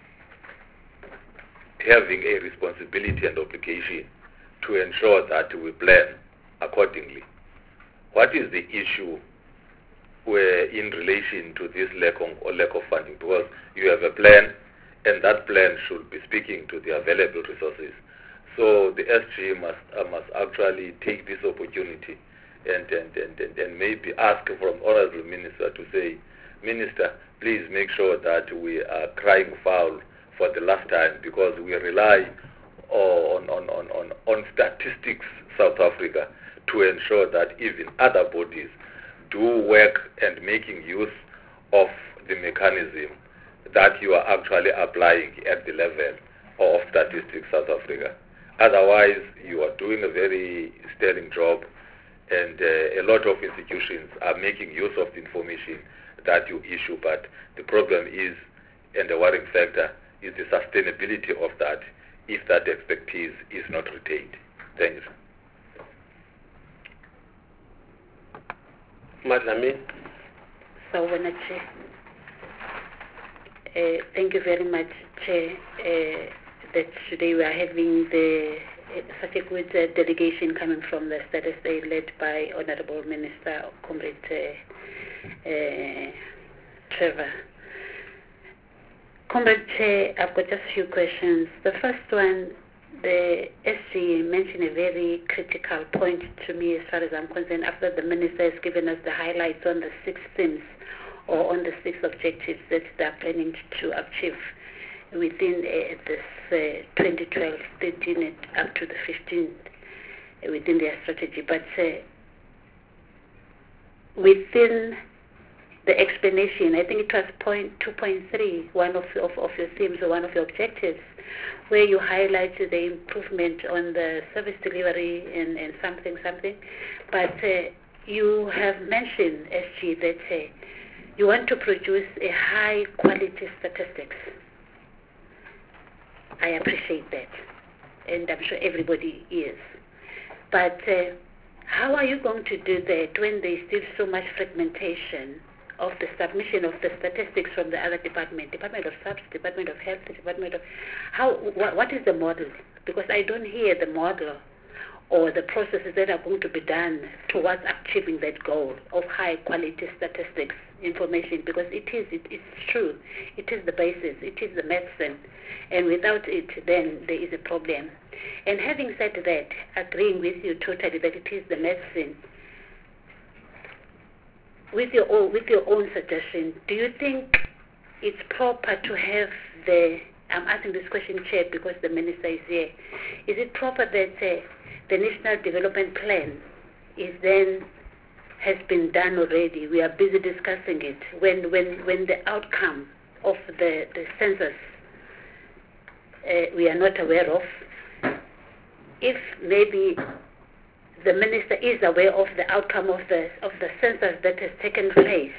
having a responsibility and obligation to ensure that we plan accordingly. What is the issue where in relation to this lack of, or lack of funding? Because you have a plan, and that plan should be speaking to the available resources. So the S G must uh, must actually take this opportunity and and, and, and and maybe ask from Honorable Minister to say, Minister, please make sure that we are crying foul for the last time, because we rely on on, on, on, on Statistics South Africa to ensure that even other bodies do work and making use of the mechanism that you are actually applying at the level of Statistics South Africa. Otherwise, you are doing a very sterling job, and uh, a lot of institutions are making use of the information that you issue, but the problem is, and the worrying factor, is the sustainability of that if that expertise is not retained. Thank you. Madam. So, when I Chair, uh, thank you very much, Chair, uh, that today we are having the uh, such a good uh, delegation coming from the S A led by Honorable Minister Comrade uh, uh, Trevor. Comrade Chair, I've got just a few questions. The first one, the S G mentioned a very critical point to me as far as I'm concerned, after the Minister has given us the highlights on the six themes or on the six objectives that they are planning to achieve within uh, this uh, twenty twelve thirteen up to the fifteenth uh, within their strategy. But uh, within the explanation, I think it was point two point three, one of, of, of your themes or one of your objectives, where you highlighted the improvement on the service delivery and, and something, something. But uh, you have mentioned, S G, that uh, you want to produce a high quality statistics. I appreciate that, and I'm sure everybody is. But uh, how are you going to do that when there is still so much fragmentation of the submission of the statistics from the other department, Department of Subs, Department of Health, Department of... How, wh- what is the model? Because I don't hear the model or the processes that are going to be done towards achieving that goal of high quality statistics information, because it is, it, it's true, it is the basis, it is the medicine, and without it then there is a problem. And having said that, agreeing with you totally that it is the medicine, with your own, with your own suggestion, do you think it's proper to have the, I'm asking this question, Chair, because the Minister is here, is it proper that uh, the National Development Plan is then, has been done already, we are busy discussing it, when, when, when the outcome of the, the census uh, we are not aware of, if maybe the Minister is aware of the outcome of the of the census that has taken place,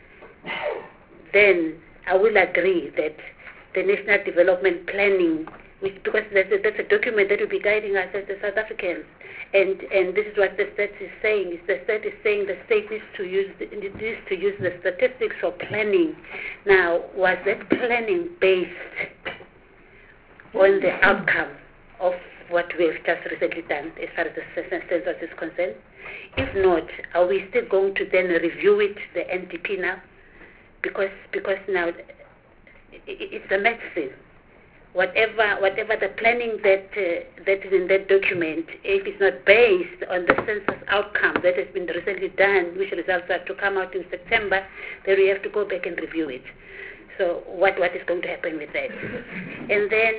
then I will agree that the National Development Planning, which, because that's a, that's a document that will be guiding us as the South Africans, and and this is what the state is saying. Is the state is saying the state needs to use the, needs to use the statistics for planning. Now, was that planning based on the outcome of what we have just recently done as far as the census is concerned? If not, are we still going to then review it, the N D P now? Because because now it, it's a medicine. Whatever whatever the planning that uh, that is in that document, if it's not based on the census outcome that has been recently done, which results are to come out in September, then we have to go back and review it. So what what is going to happen with that? And then,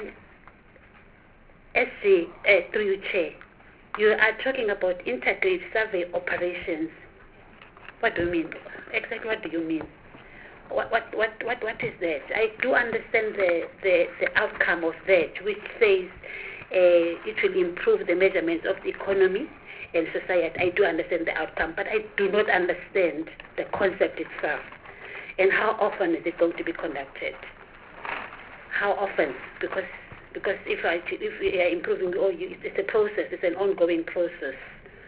S C, uh, through you, Chair, you are talking about integrated survey operations. What do you mean? Exactly what do you mean? What what what what, what is that? I do understand the, the, the outcome of that, which says uh, it will improve the measurements of the economy and society. I do understand the outcome, but I do not understand the concept itself. And how often is it going to be conducted? How often? Because Because if I, if we are improving, oh, you, it's a process, it's an ongoing process.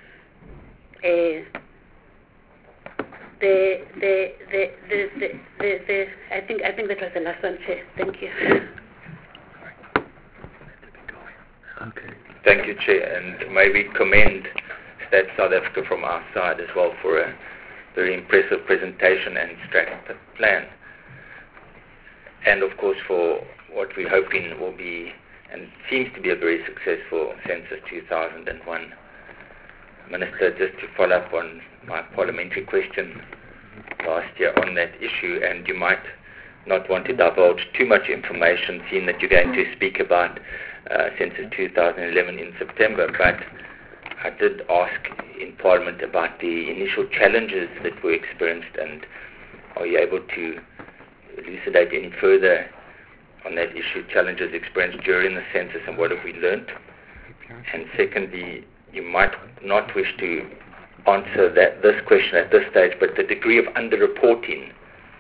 Uh, the, the, the, the, the, the, the, I think, I think that was the last one, Chair. Thank you. Okay. Thank you, Chair, and may we commend Stats South Africa from our side as well for a very impressive presentation and strategic plan, and of course for what we're hoping will be, and seems to be, a very successful Census two thousand one. Minister, just to follow up on my parliamentary question last year on that issue, and you might not want to divulge too much information, seeing that you're going to speak about uh, Census two thousand eleven in September, but I did ask in Parliament about the initial challenges that were experienced, and are you able to elucidate any further on that issue, challenges experienced during the census, and what have we learnt? And secondly, you might not wish to answer that this question at this stage, but the degree of underreporting.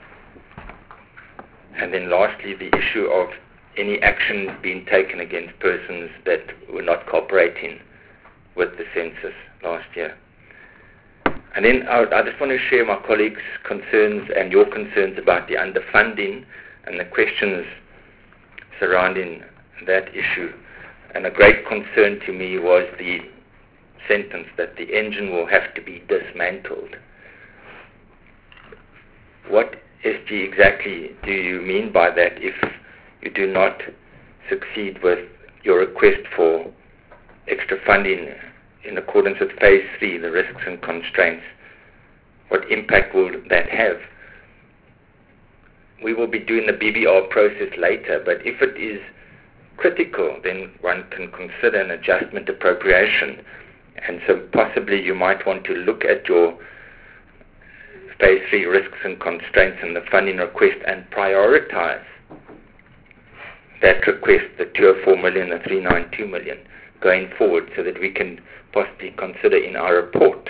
And then lastly, the issue of any action being taken against persons that were not cooperating with the census last year. And then I, I just want to share my colleagues' concerns and your concerns about the underfunding and the questions surrounding that issue. And a great concern to me was the sentence that the engine will have to be dismantled. What, S G, exactly do you mean by that if you do not succeed with your request for extra funding in accordance with phase three, the risks and constraints, what impact will that have? We will be doing the B B R process later, but if it is critical, then one can consider an adjustment appropriation. And so possibly you might want to look at your phase three risks and constraints and the funding request and prioritize that request, the two hundred four million, the three hundred ninety-two million, going forward, so that we can possibly consider in our report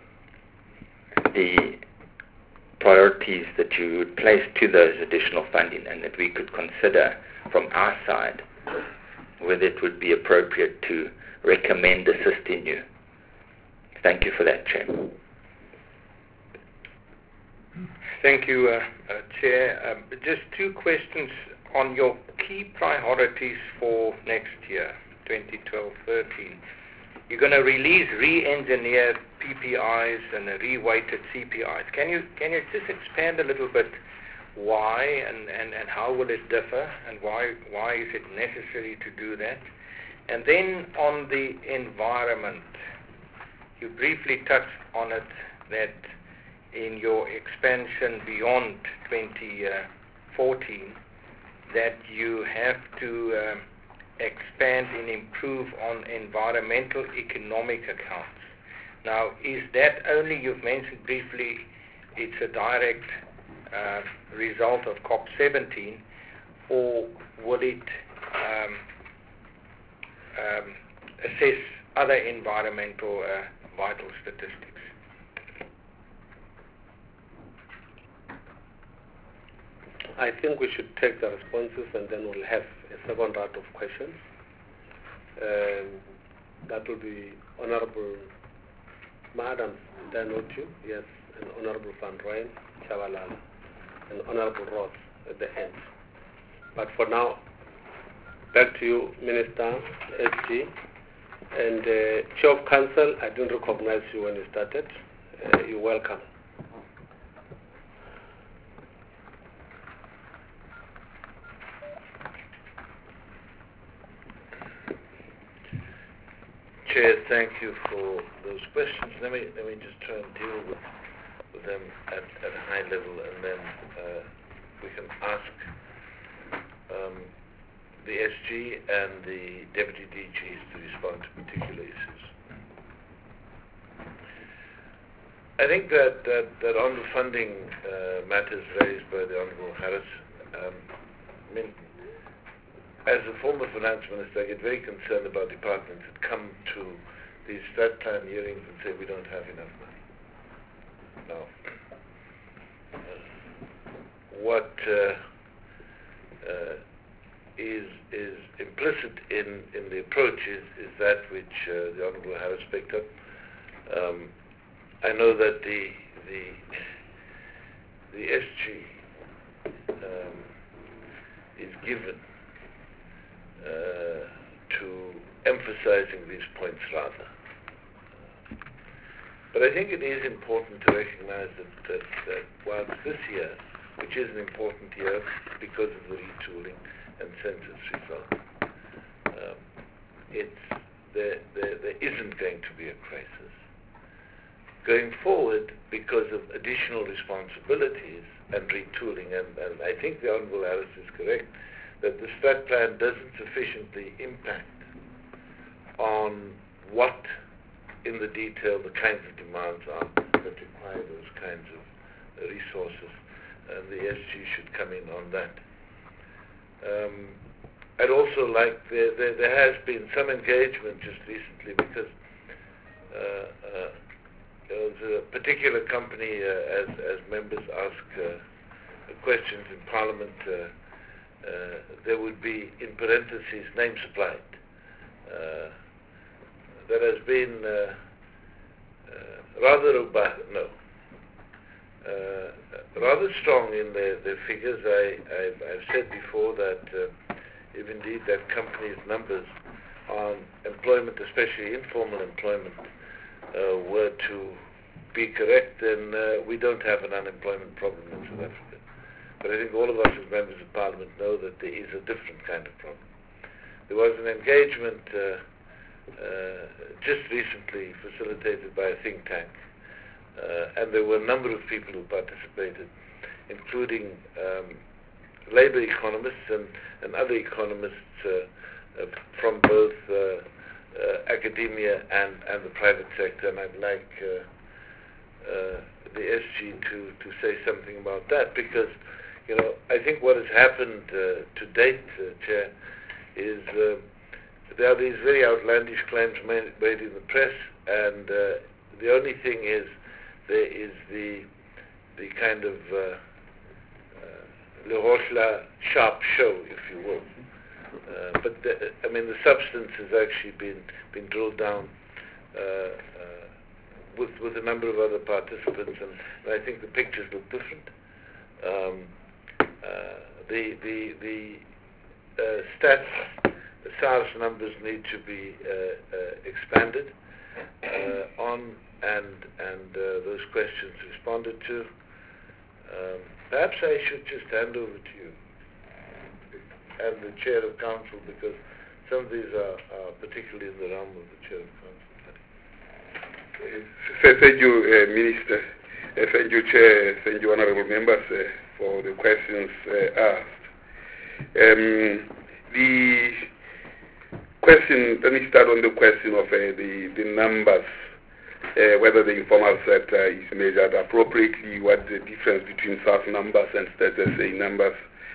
the priorities that you would place to those additional funding, and that we could consider from our side whether it would be appropriate to recommend assisting you. Thank you for that, Chair. Thank you, uh, uh, Chair. Um, just two questions on your key priorities for next year, twenty twelve thirteen. You're going to release re-engineered P P Is and re-weighted C P Is. Can you can you just expand a little bit why and, and, and how will it differ, and why why is it necessary to do that? And then on the environment, you briefly touched on it, that in your expansion beyond twenty fourteen, that you have to um, expand and improve on environmental economic accounts. Now, is that only, you've mentioned briefly, it's a direct uh, result of COP seventeen, or will it um, um, assess other environmental uh, vital statistics? I think we should take the responses and then we'll have a second round of questions. Um, that will be Honorable Madam Danotu, yes, and Honorable Van Rijn, Chabalala, and Honorable Ross at the end. But for now, back to you, Minister, S G. And uh, Chair of Council, I didn't recognize you when you started. Uh, you're welcome. Chair, thank you for those questions. Let me let me just try and deal with, with them at, at a high level, and then uh, we can ask um, the S G and the Deputy D Gs to respond to particular issues. I think that, that, that on the funding uh, matters raised by the Honourable Harris, um, I mean, as a former finance minister, I get very concerned about departments that come to these strat plan hearings and say we don't have enough money. Now, uh, what uh, uh, is is implicit in, in the approach is, is that which uh, the Honourable Harris picked up. Um, I know that the the the S G um, is given Uh, to emphasizing these points rather. Uh, but I think it is important to recognize that, that, that whilst this year, which is an important year because of the retooling and census result, um, it's, there, there, there isn't going to be a crisis. Going forward, because of additional responsibilities and retooling, and, and I think the Honourable Harris is correct, that the strat plan doesn't sufficiently impact on what, in the detail, the kinds of demands are that require those kinds of resources, and the S G should come in on that. Um, I'd also like, there, there, there has been some engagement just recently because uh, uh, there was a particular company, uh, as, as members ask uh, questions in Parliament, uh, Uh, there would be, in parentheses, name supplied. Uh, that has been uh, uh, rather robust, no, uh, rather strong in their, their figures. I, I've, I've said before that uh, if indeed that company's numbers on employment, especially informal employment, uh, were to be correct, then uh, we don't have an unemployment problem in South Africa. But I think all of us as members of Parliament know that there is a different kind of problem. there was an engagement uh, uh, just recently facilitated by a think tank, uh, and there were a number of people who participated, including um, labor economists and, and other economists uh, uh, from both uh, uh, academia and, and the private sector, and I'd like uh, uh, the S G to, to say something about that, because you know, I think what has happened uh, to date, uh, Chair, is uh, there are these very outlandish claims made, made in the press, and uh, the only thing is there is the the kind of uh, uh, Le Rochela sharp show, if you will. Uh, but the, I mean, the substance has actually been been drilled down uh, uh, with with a number of other participants, and, and I think the pictures look different. Um, uh, the the the uh, stats, the SARS numbers need to be uh, uh, expanded uh, on, and and uh, those questions responded to. Um, perhaps I should just hand over to you and the Chair of Council, because some of these are, are particularly in the realm of the Chair of Council. Uh, thank you, uh, Minister. Uh, thank you, Chair. Thank you, honourable members, uh, for the questions uh, asked. Um, the question, let me start on the question of uh, the, the numbers, uh, whether the informal sector is measured appropriately, what the difference between SARS numbers and Stats S A numbers,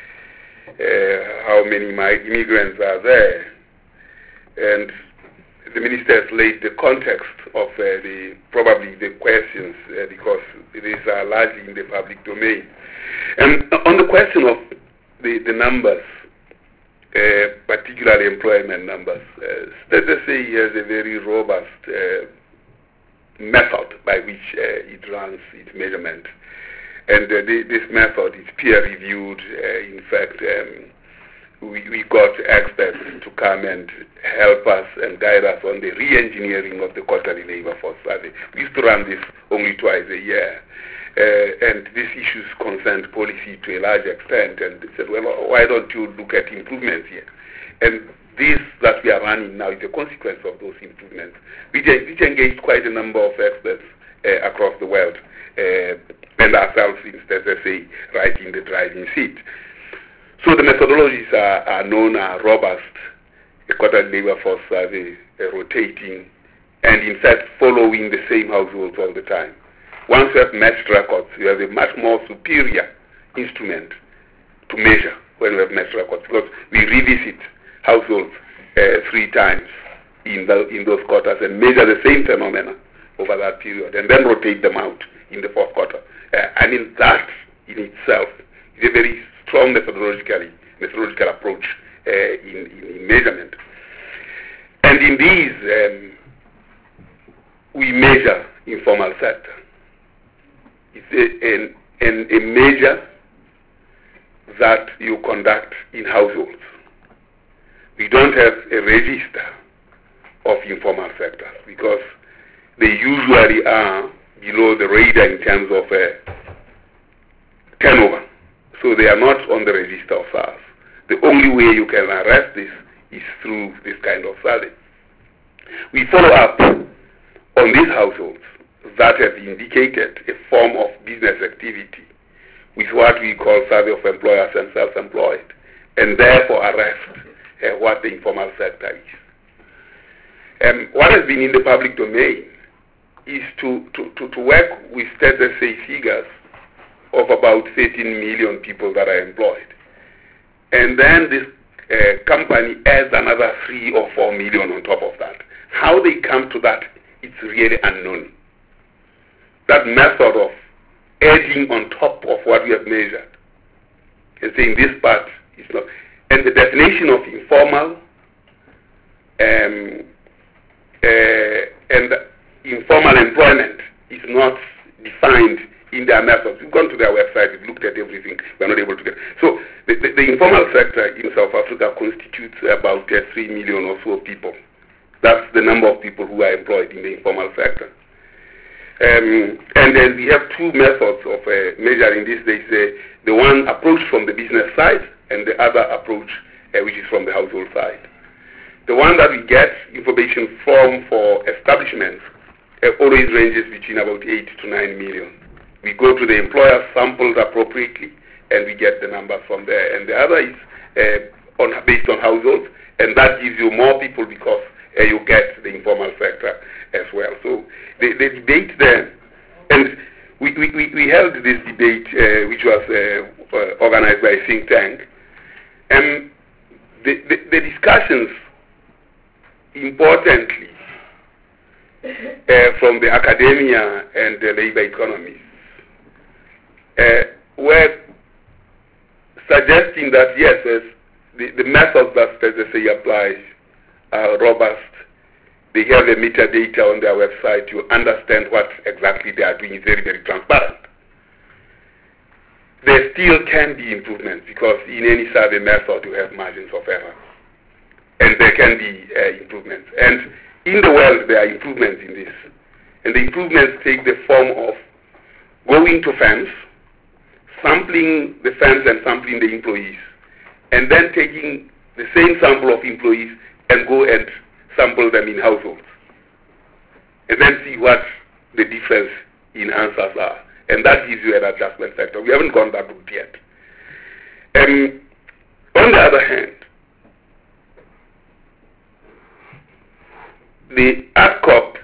uh, how many immigrants are there. And the Minister has laid the context of uh, the probably the questions uh, because these are largely in the public domain. And on the question of the, the numbers, uh, particularly employment numbers, uh, Stats S A has a very robust uh, method by which uh, it runs its measurement. And uh, the, this method is peer-reviewed. Uh, in fact, um, we, we got experts to come and help us and guide us on the re-engineering of the quarterly labor force survey. We used to run this only twice a year. Uh, and these issues concerned policy to a large extent. And they said, well, why don't you look at improvements here? And this that we are running now is a consequence of those improvements. We, which engaged quite a number of experts uh, across the world. Uh, and ourselves in Stats S A right in the driving seat. So the methodologies are, are known, are robust, a quarterly labor force survey, uh, rotating, and in fact following the same households all the time. Once you have matched records, you have a much more superior instrument to measure when you have matched records, because we revisit households uh, three times in, the, in those quarters and measure the same phenomena over that period, and then rotate them out in the fourth quarter. Uh, I mean, that in itself is a very strong methodologically, methodological approach uh, in, in, in measurement. And in these, um, we measure informal sector. It's a, an, a measure that you conduct in households. We don't have a register of informal sectors because they usually are below the radar in terms of uh, turnover. So they are not on the register of SARS. The only way you can arrest this is through this kind of survey. We follow up on these households that have indicated a form of business activity with what we call survey of employers and self-employed, and therefore arrest uh, what the informal sector is. Um, what has been in the public domain is to, to, to, to work with Stats S A figures of about thirteen million people that are employed. And then this uh, company adds another three or four million on top of that. How they come to that, it's really unknown. That method of adding on top of what we have measured and saying this part is not. And the definition of informal um, uh, and informal employment is not defined in their methods. We've gone to their website, we've looked at everything, we're not able to get. So the, the, the informal sector in South Africa constitutes about uh, three million or so people. That's the number of people who are employed in the informal sector. Um, and then we have two methods of uh, measuring this. There's uh, the one approach from the business side and the other approach uh, which is from the household side. The one that we get information from for establishments uh, always ranges between about eight to nine million. We go to the employer samples appropriately, and we get the numbers from there. And the other is uh, on, based on households, and that gives you more people because uh, you get the informal sector as well. So the, the debate there, and we, we, we held this debate uh, which was uh, uh, organized by a think tank, and the, the, the discussions, importantly, uh, from the academia and the labor economists, uh, were suggesting that yes, yes the, the methods that S S A applies are robust. They have the metadata on their website. You understand what exactly they are doing. It's very, very transparent. There still can be improvements because in any survey method you have margins of error. And there can be uh, improvements. And in the world there are improvements in this. And the improvements take the form of going to firms, sampling the firms and sampling the employees, and then taking the same sample of employees and go and sample them in households, and then see what the difference in answers are. And that gives you an adjustment factor. We haven't gone that route yet. Um, on the other hand, the ADCOP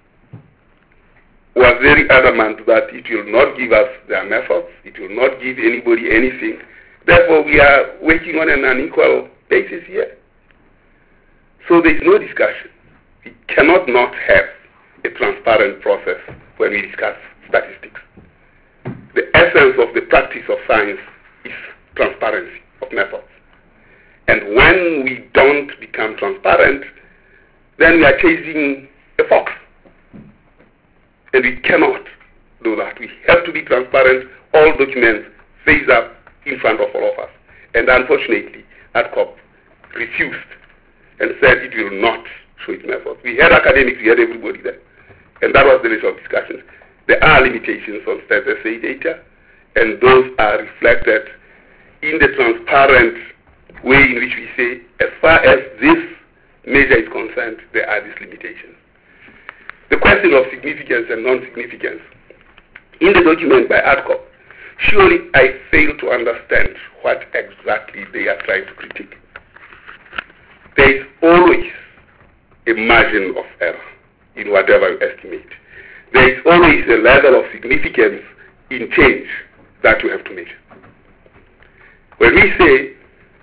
was very adamant that it will not give us their methods, it will not give anybody anything. Therefore, we are working on an unequal basis here. So there is no discussion. We cannot not have a transparent process when we discuss statistics. The essence of the practice of science is transparency of methods. And when we don't become transparent, then we are chasing a fox. And we cannot do that. We have to be transparent. All documents face up in front of all of us. And unfortunately, ADCOP refused and said it will not show its methods. We had academics, we had everybody there. And that was the nature of discussions. There are limitations on S S A data, and those are reflected in the transparent way in which we say, as far as this measure is concerned, there are these limitations. The question of significance and non-significance, in the document by ADCOP, surely I fail to understand what exactly they are trying to critique. There is always a margin of error in whatever you estimate. There is always a level of significance in change that you have to measure. When we say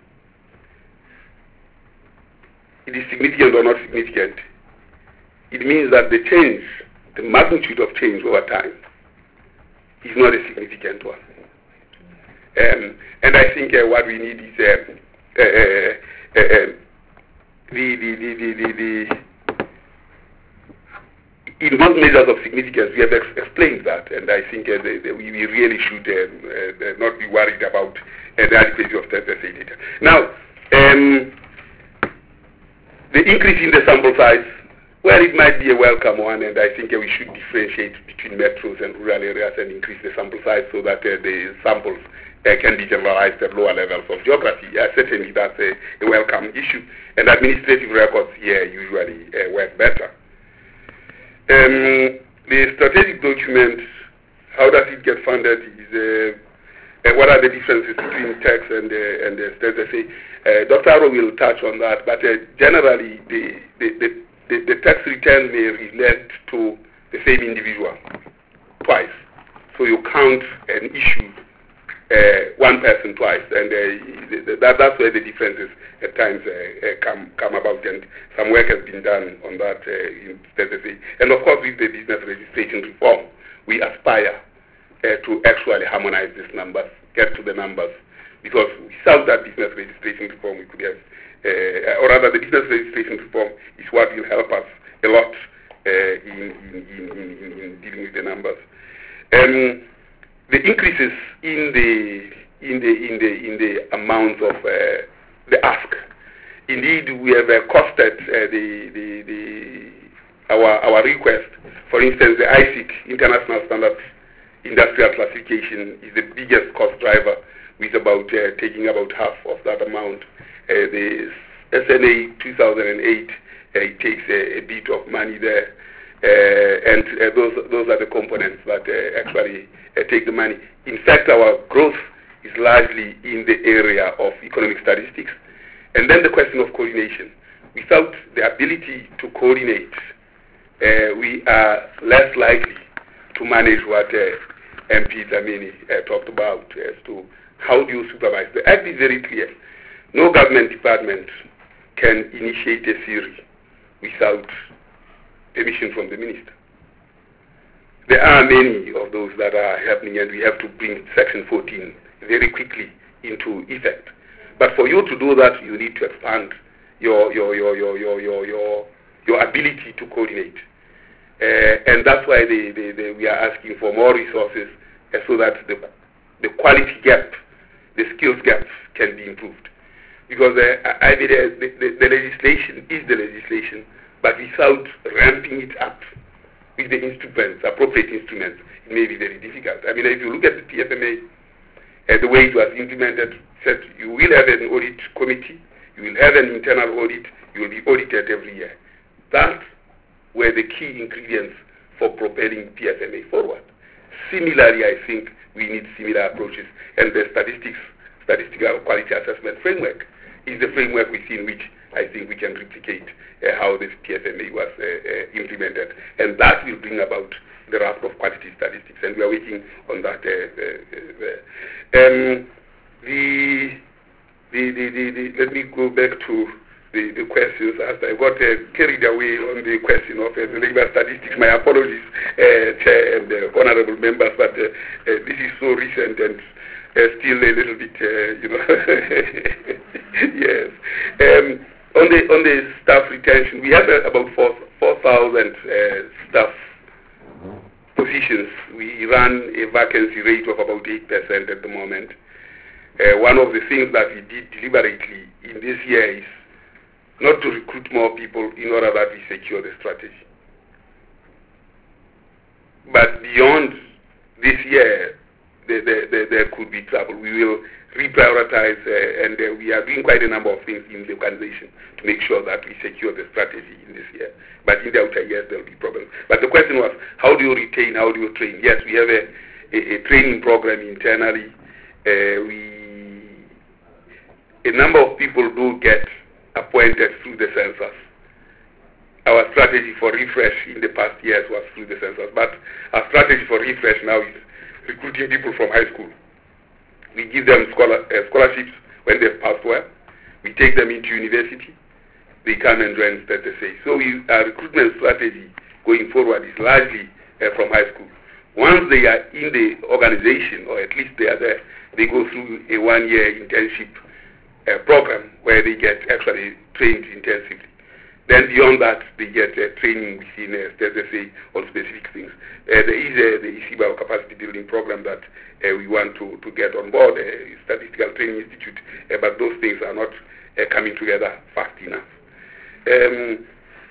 it is significant or not significant, it means that the change, the magnitude of change over time, is not a significant one. Um, and I think uh, what we need is uh, uh, uh, uh, the, the, the, the, the, the in those measures of significance, we have ex explained that, and I think uh, the, the, we, we really should um, uh, not be worried about uh, the adequacy of S S A data. Now, um, the increase in the sample size, well, it might be a welcome one, and I think uh, we should differentiate between metros and rural areas and increase the sample size so that uh, the samples uh, can be generalized at lower levels of geography. Uh, certainly, that's a, a welcome issue, and administrative records here usually uh, work better. Um, the strategic document, how does it get funded? Is uh, uh, what are the differences between tax and uh, and the S S A? Uh, Doctor Arrow will touch on that, but uh, generally the the, the the the tax return may relate to the same individual twice. So you count an issue uh, one person twice, and uh, that that's where the differences at times uh, uh, come come about, and some work has been done on that uh, in S S A. And of course, with the business registration reform, we aspire uh, to actually harmonize these numbers, get to the numbers, because without that business registration reform, we could have, uh, or rather, the business registration reform is what will help us a lot uh, in, in, in, in, in dealing with the numbers. Um, the increases in the in the in the in the amount of uh, the ask. Indeed, we have uh, costed uh, the, the the our our request. For instance, the I S I C, International Standard Industrial Classification, is the biggest cost driver, with about uh, taking about half of that amount. Uh, the S N A two thousand eight, uh, it takes a, a bit of money there, uh, and uh, those those are the components that uh, actually uh, take the money. In fact, our growth is largely in the area of economic statistics, and then the question of coordination. Without the ability to coordinate, uh, we are less likely to manage what uh, M P Dlamini uh, talked about as to how do you supervise. The Act is very clear. No government department can initiate a theory without permission from the minister. There are many of those that are happening, and we have to bring Section fourteen very quickly into effect. But for you to do that, you need to expand your your your your your your your, your ability to coordinate, uh, and that's why they, they, they, we are asking for more resources uh, so that the the quality gap, the skills gap, can be improved. Because uh, I mean, uh, the, the, the legislation is the legislation, but without ramping it up with the instruments, appropriate instruments, it may be very difficult. I mean, if you look at the P F M A, uh, the way it was implemented, said you will have an audit committee, you will have an internal audit, you will be audited every year. That were the key ingredients for propelling P F M A forward. Similarly, I think we need similar approaches, and the statistics, statistical quality assessment framework is the framework within which I think we can replicate uh, how this P F M A was uh, uh, implemented, and that will bring about the raft of quality statistics, and we are working on that. Uh, uh, uh, um, the, the, the, the, the, let me go back to the, the questions asked. I got uh, carried away on the question of uh, the labor statistics. My apologies, uh, Chair and uh, honorable members, but uh, uh, this is so recent and uh, still a little bit, uh, you know, yes. Um, on the on the staff retention, we have uh, about four four thousand uh, staff positions. We run a vacancy rate of about eight percent at the moment. Uh, one of the things that we did deliberately in this year is not to recruit more people in order that we secure the strategy. But beyond this year, there, there, there, there could be trouble. We will reprioritize, uh, and uh, we are doing quite a number of things in the organization to make sure that we secure the strategy in this year. But in the outer years, there will be problems. But the question was, how do you retain, how do you train? Yes, we have a, a, a training program internally. Uh, we A number of people do get appointed through the census. Our strategy for refresh in the past years was through the census, but our strategy for refresh now is recruiting people from high school. We give them scholar, uh, scholarships when they've passed well. We take them into university. They come and join S T S A. So we, our recruitment strategy going forward is largely uh, from high school. Once they are in the organization, or at least they are there, they go through a one-year internship uh, program where they get actually trained intensively. Then beyond that, they get uh, training within uh, S T S A on specific things. Uh, there is uh, the ISIBA capacity building program that uh, we want to, to get on board, uh, Statistical Training Institute, uh, but those things are not uh, coming together fast enough. Um,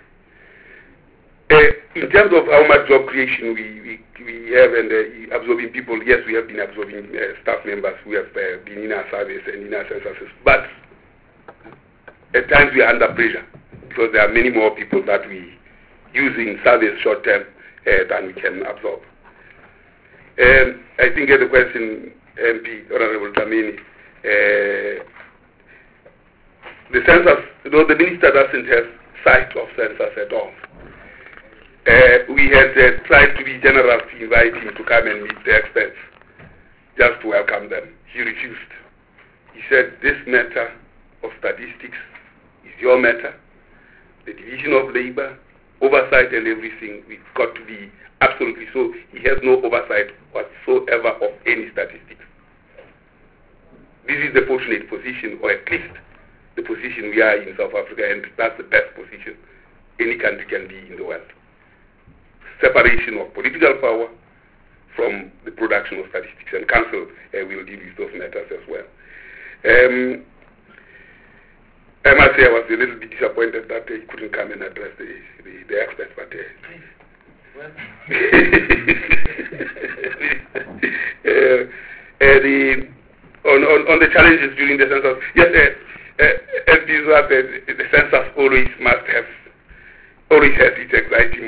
uh, in terms of how much job creation we, we, we have and uh, absorbing people, yes, we have been absorbing uh, staff members who have uh, been in our service and in our censuses, but at times we are under pressure, because there are many more people that we use in service short term uh, than we can absorb. Um, I think uh, the question, M P Honorable Dlamini, uh, the census, though the minister doesn't have sight of census at all. Uh, we had uh, tried to be generous to invite him to come and meet the experts, just to welcome them. He refused. He said, this matter of statistics is your matter. The division of labor, oversight and everything, we've got to be absolutely so. He has no oversight whatsoever of any statistics. This is the fortunate position, or at least the position we are in South Africa, and that's the best position any country can be in the world. Separation of political power from the production of statistics, and Council uh, will deal with those matters as well. Um, I must say I was a little bit disappointed that he couldn't come and address the, the, the experts, but uh, uh, uh, the, on, on, on the challenges during the census, yes, uh, uh, as this was, uh,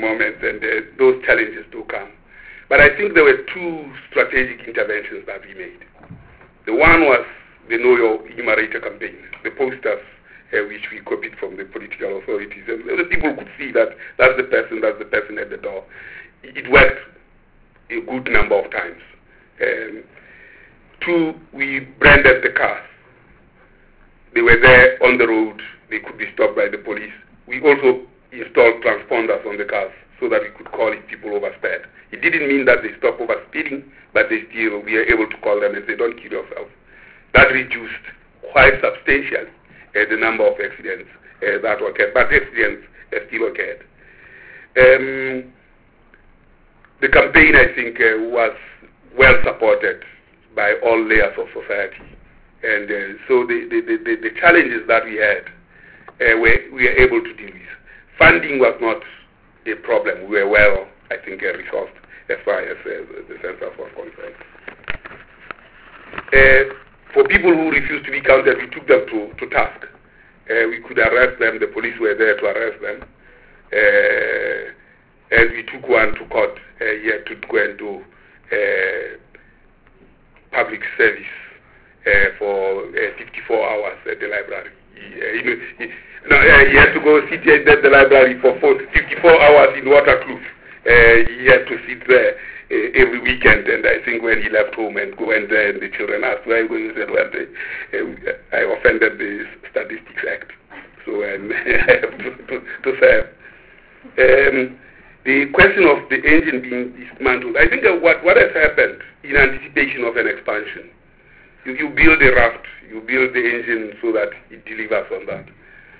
moment, and uh, those challenges do come. But I think there were two strategic interventions that we made. The one was the Know Your Enumerator campaign, the posters uh, which we copied from the political authorities. And the people could see that that's the person, that's the person at the door. It worked a good number of times. Um, two, we branded the cars. They were there on the road. They could be stopped by the police. We also installed transponders on the cars so that we could call if people oversped. It didn't mean that they stopped overspeeding, but they still, we are able to call them and say, don't kill yourself. That reduced quite substantially uh, the number of accidents uh, that occurred, but accidents uh, still occurred. Um, the campaign, I think, uh, was well supported by all layers of society. And uh, so the, the, the, the challenges that we had, uh, we, we were able to deal with. Funding was not a problem. We were well, I think, uh, resourced as far as uh, the census was concerned. Uh, for people who refused to be counted, we took them to, to task. Uh, we could arrest them. The police were there to arrest them. Uh, and we took one to court. Uh, he had to go and do uh, public service uh, for uh, fifty-four hours at the library. He, uh, he, he, no, uh, he had to go sit at the library for fifty-four hours in Waterkloof. Uh, he had to sit there uh, every weekend, and I think when he left home and went there, and the children asked, where are you going? He said, well, they, uh, I offended the Statistics Act, so um, I have to, to, to serve. Um, the question of the engine being dismantled, I think uh, what, what has happened in anticipation of an expansion, you, you build a raft, you build the engine so that it delivers on that.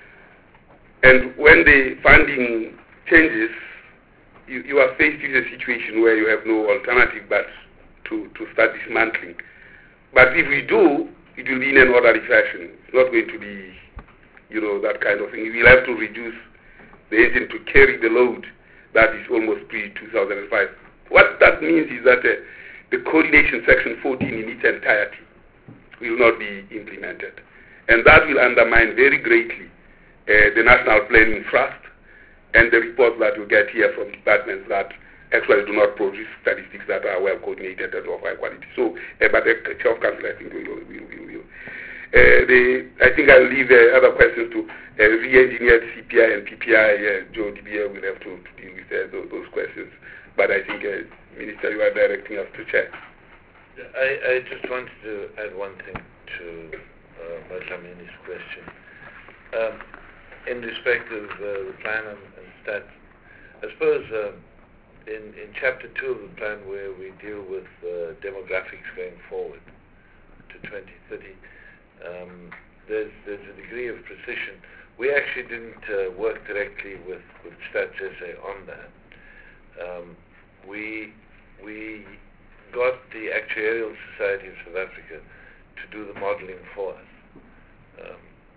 And when the funding changes, you, you are faced with a situation where you have no alternative but to, to start dismantling. But if we do, it will be in an orderly fashion. It's not going to be, you know, that kind of thing. We'll have to reduce the engine to carry the load that is almost pre two thousand five. What that means is that uh, the coordination section fourteen in its entirety will not be implemented. And that will undermine very greatly uh, the national planning thrust and the reports that you get here from departments that actually do not produce statistics that are well coordinated and of high quality. So, uh, but the Chair of Council, I think, will, will, will, will. Uh, the, I think I'll leave uh, other questions to uh, re-engineered C P I and P P I. Uh, Joe D B A will have to, to deal with uh, those, those questions. But I think, uh, Minister, you are directing us to Chair. I, I just wanted to add one thing to uh, Madlamini's question. Um, in respect of uh, the plan and, and stats, I suppose um, in, in chapter two of the plan where we deal with uh, demographics going forward to twenty thirty, um, there's, there's a degree of precision. We actually didn't uh, work directly with, with Stats S A on that. Um, we, we got the Actuarial Society of South Africa to do the modeling for us. Um,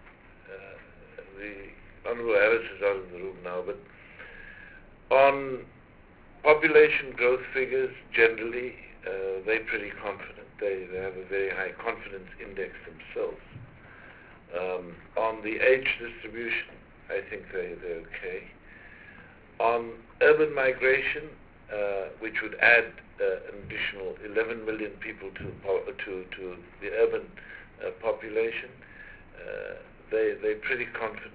uh, the Honorable Harris is out of the room now, but on population growth figures, generally, uh, they're pretty confident. They, they have a very high confidence index themselves. Um, on the age distribution, I think they, they're okay. On urban migration, uh, which would add uh, an additional eleven million people to to, to the urban uh, population, uh, they, they're pretty confident.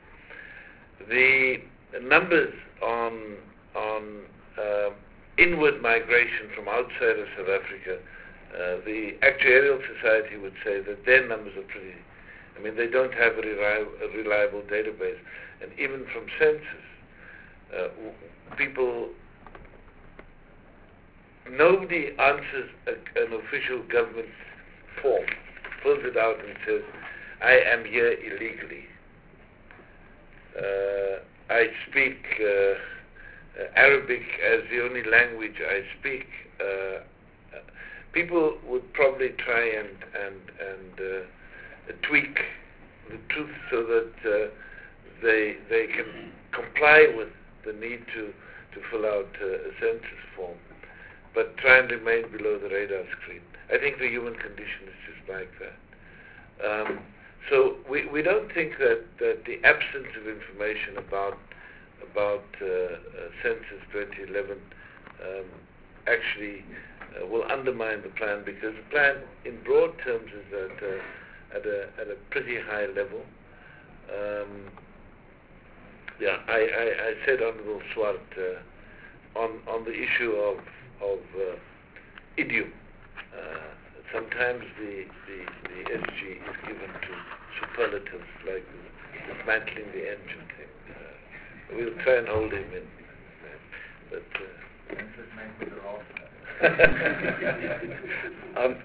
The numbers on, on uh, inward migration from outside of South Africa, uh, the Actuarial Society would say that their numbers are pretty, I mean, they don't have a, reliable, a reliable database. And even from census, uh, people, nobody answers a, an official government form, fills it out and says, I am here illegally. Uh, I speak uh, uh, Arabic as the only language I speak. Uh, people would probably try and, and, and uh, tweak the truth so that uh, they, they can comply with the need to, to fill out uh, a census form, but try and remain below the radar screen. I think the human condition is just like that. Um, so we, we don't think that, that the absence of information about about uh, uh, Census twenty eleven um, actually uh, will undermine the plan, because the plan in broad terms is at, uh, at, a, at a pretty high level. Um, yeah, I, I, I said, Honorable Swart, uh, on, on the issue of, of uh, idiom. Uh, sometimes the, the, the S G is given to superlatives like dismantling the engine thing. Uh, we'll try and hold him in. But, uh, um,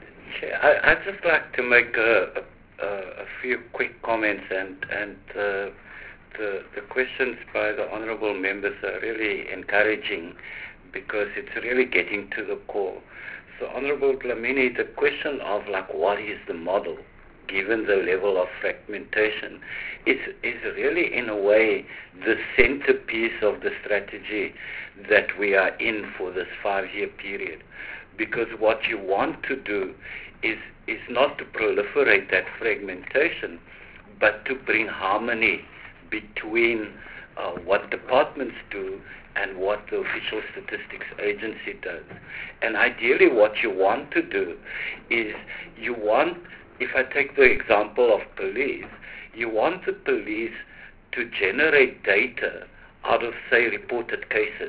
I, I'd just like to make a, a, a few quick comments, and, and uh, the, the questions by the honourable members are really encouraging, because it's really getting to the core. So, Honourable Dlamini, the question of like what is the model, given the level of fragmentation, is, is really in a way the centerpiece of the strategy that we are in for this five-year period. Because what you want to do is, is not to proliferate that fragmentation, but to bring harmony between uh, what departments do and what the official statistics agency does. And ideally what you want to do is you want, if I take the example of police, you want the police to generate data out of, say, reported cases.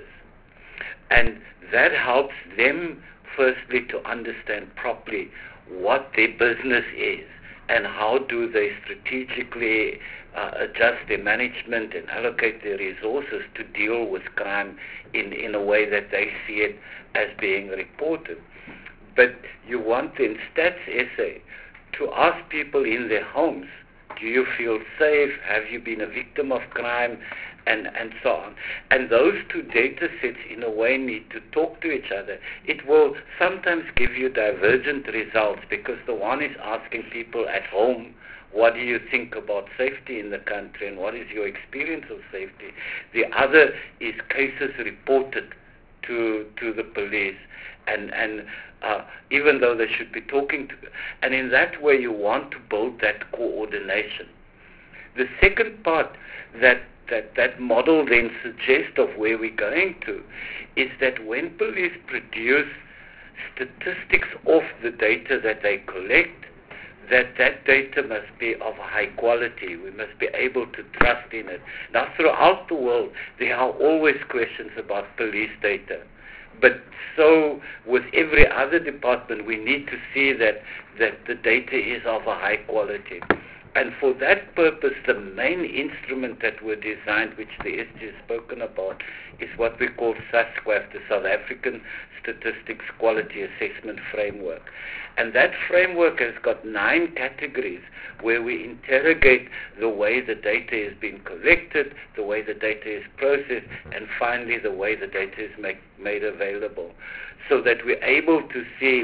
And that helps them, firstly, to understand properly what their business is and how do they strategically uh, adjust their management and allocate their resources to deal with crime in, in a way that they see it as being reported. But you want in Stats S A to ask people in their homes, do you feel safe? Have you been a victim of crime? And, and so on. And those two data sets in a way need to talk to each other. It will sometimes give you divergent results, because the one is asking people at home, what do you think about safety in the country and what is your experience of safety? The other is cases reported to to the police, and, and uh, even though they should be talking to, and in that way you want to build that coordination. The second part that that that model then suggests of where we're going to is that when police produce statistics off the data that they collect, that that data must be of high quality. We must be able to trust in it. Now, throughout the world, there are always questions about police data. But so with every other department, we need to see that, that the data is of a high quality. And for that purpose, the main instrument that were designed, which the S G has spoken about, is what we call SASQAF, the South African Statistics Quality Assessment Framework. And that framework has got nine categories where we interrogate the way the data is being collected, the way the data is processed, and finally the way the data is make, made available, so that we're able to see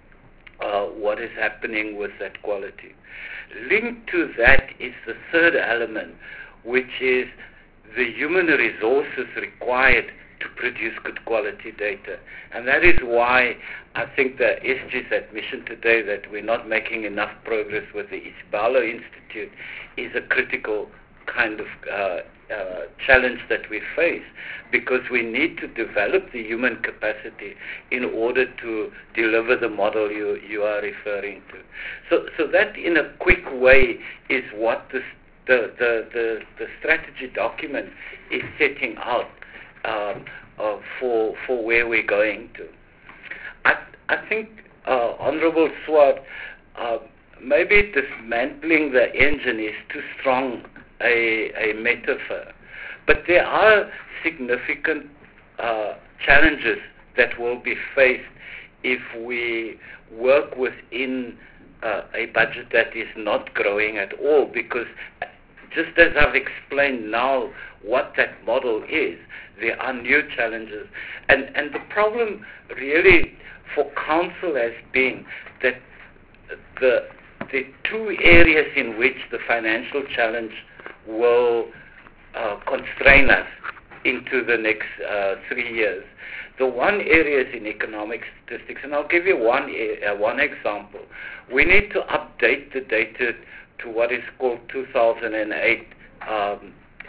uh, what is happening with that quality. Linked to that is the third element, which is the human resources required to produce good quality data. And that is why I think the S G's admission today that we're not making enough progress with the Isibalo Institute is a critical kind of uh, uh, challenge that we face, because we need to develop the human capacity in order to deliver the model you, you are referring to. So, so that in a quick way is what this, the, the, the, the strategy document is setting out um, uh, for, for where we're going to. I, I think, uh, Honourable Swart, uh, maybe dismantling the engine is too strong A, a metaphor, but there are significant uh, challenges that will be faced if we work within uh, a budget that is not growing at all, because just as I've explained now what that model is, there are new challenges. And, and the problem really for Council has been that the, the two areas in which the financial challenge will uh, constrain us into the next uh, three years. The one area is in economic statistics, and I'll give you one uh, one example. We need to update the data to what is called two thousand eight um,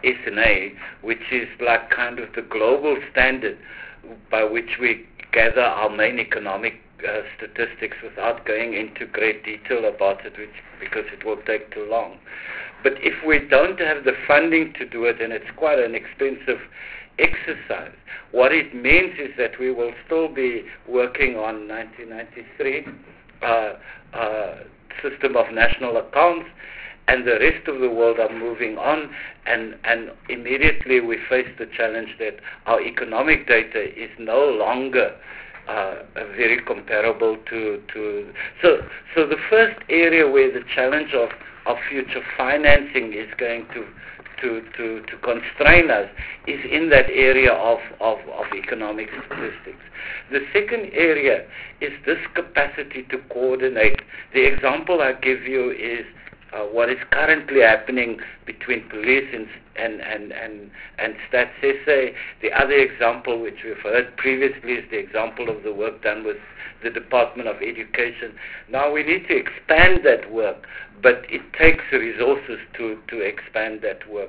S N A, which is like kind of the global standard by which we gather our main economic uh, statistics without going into great detail about it, which, because it will take too long. But if we don't have the funding to do it, and it's quite an expensive exercise, what it means is that we will still be working on nineteen ninety-three uh, uh, system of national accounts, and the rest of the world are moving on, and, and immediately we face the challenge that our economic data is no longer uh, very comparable to, to so so the first area where the challenge of, of future financing is going to to, to, to constrain us is in that area of, of, of economic statistics. The second area is this capacity to coordinate. The example I give you is Uh, what is currently happening between police and and and and, and Stats S A. The other example, which we've heard previously, is the example of the work done with the Department of Education. Now we need to expand that work, but it takes resources to to expand that work.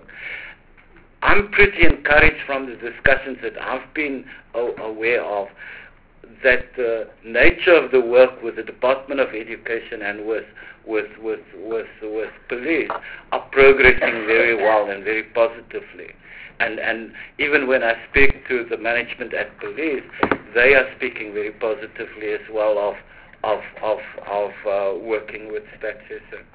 I'm pretty encouraged from the discussions that I've been o- aware of, that the nature of the work with the Department of Education and with with with with, with police are progressing very well and very positively. And and even when I speak to the management at police, they are speaking very positively as well of of of of uh, working with Stats S A.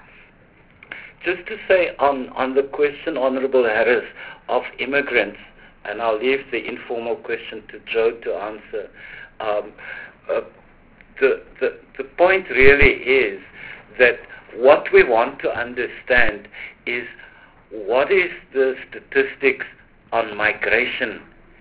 Just to say on on the question, Honourable Harris, of immigrants, and I'll leave the informal question to Joe to answer. Um, uh, the, the the point really is that what we want to understand is what is the statistics on migration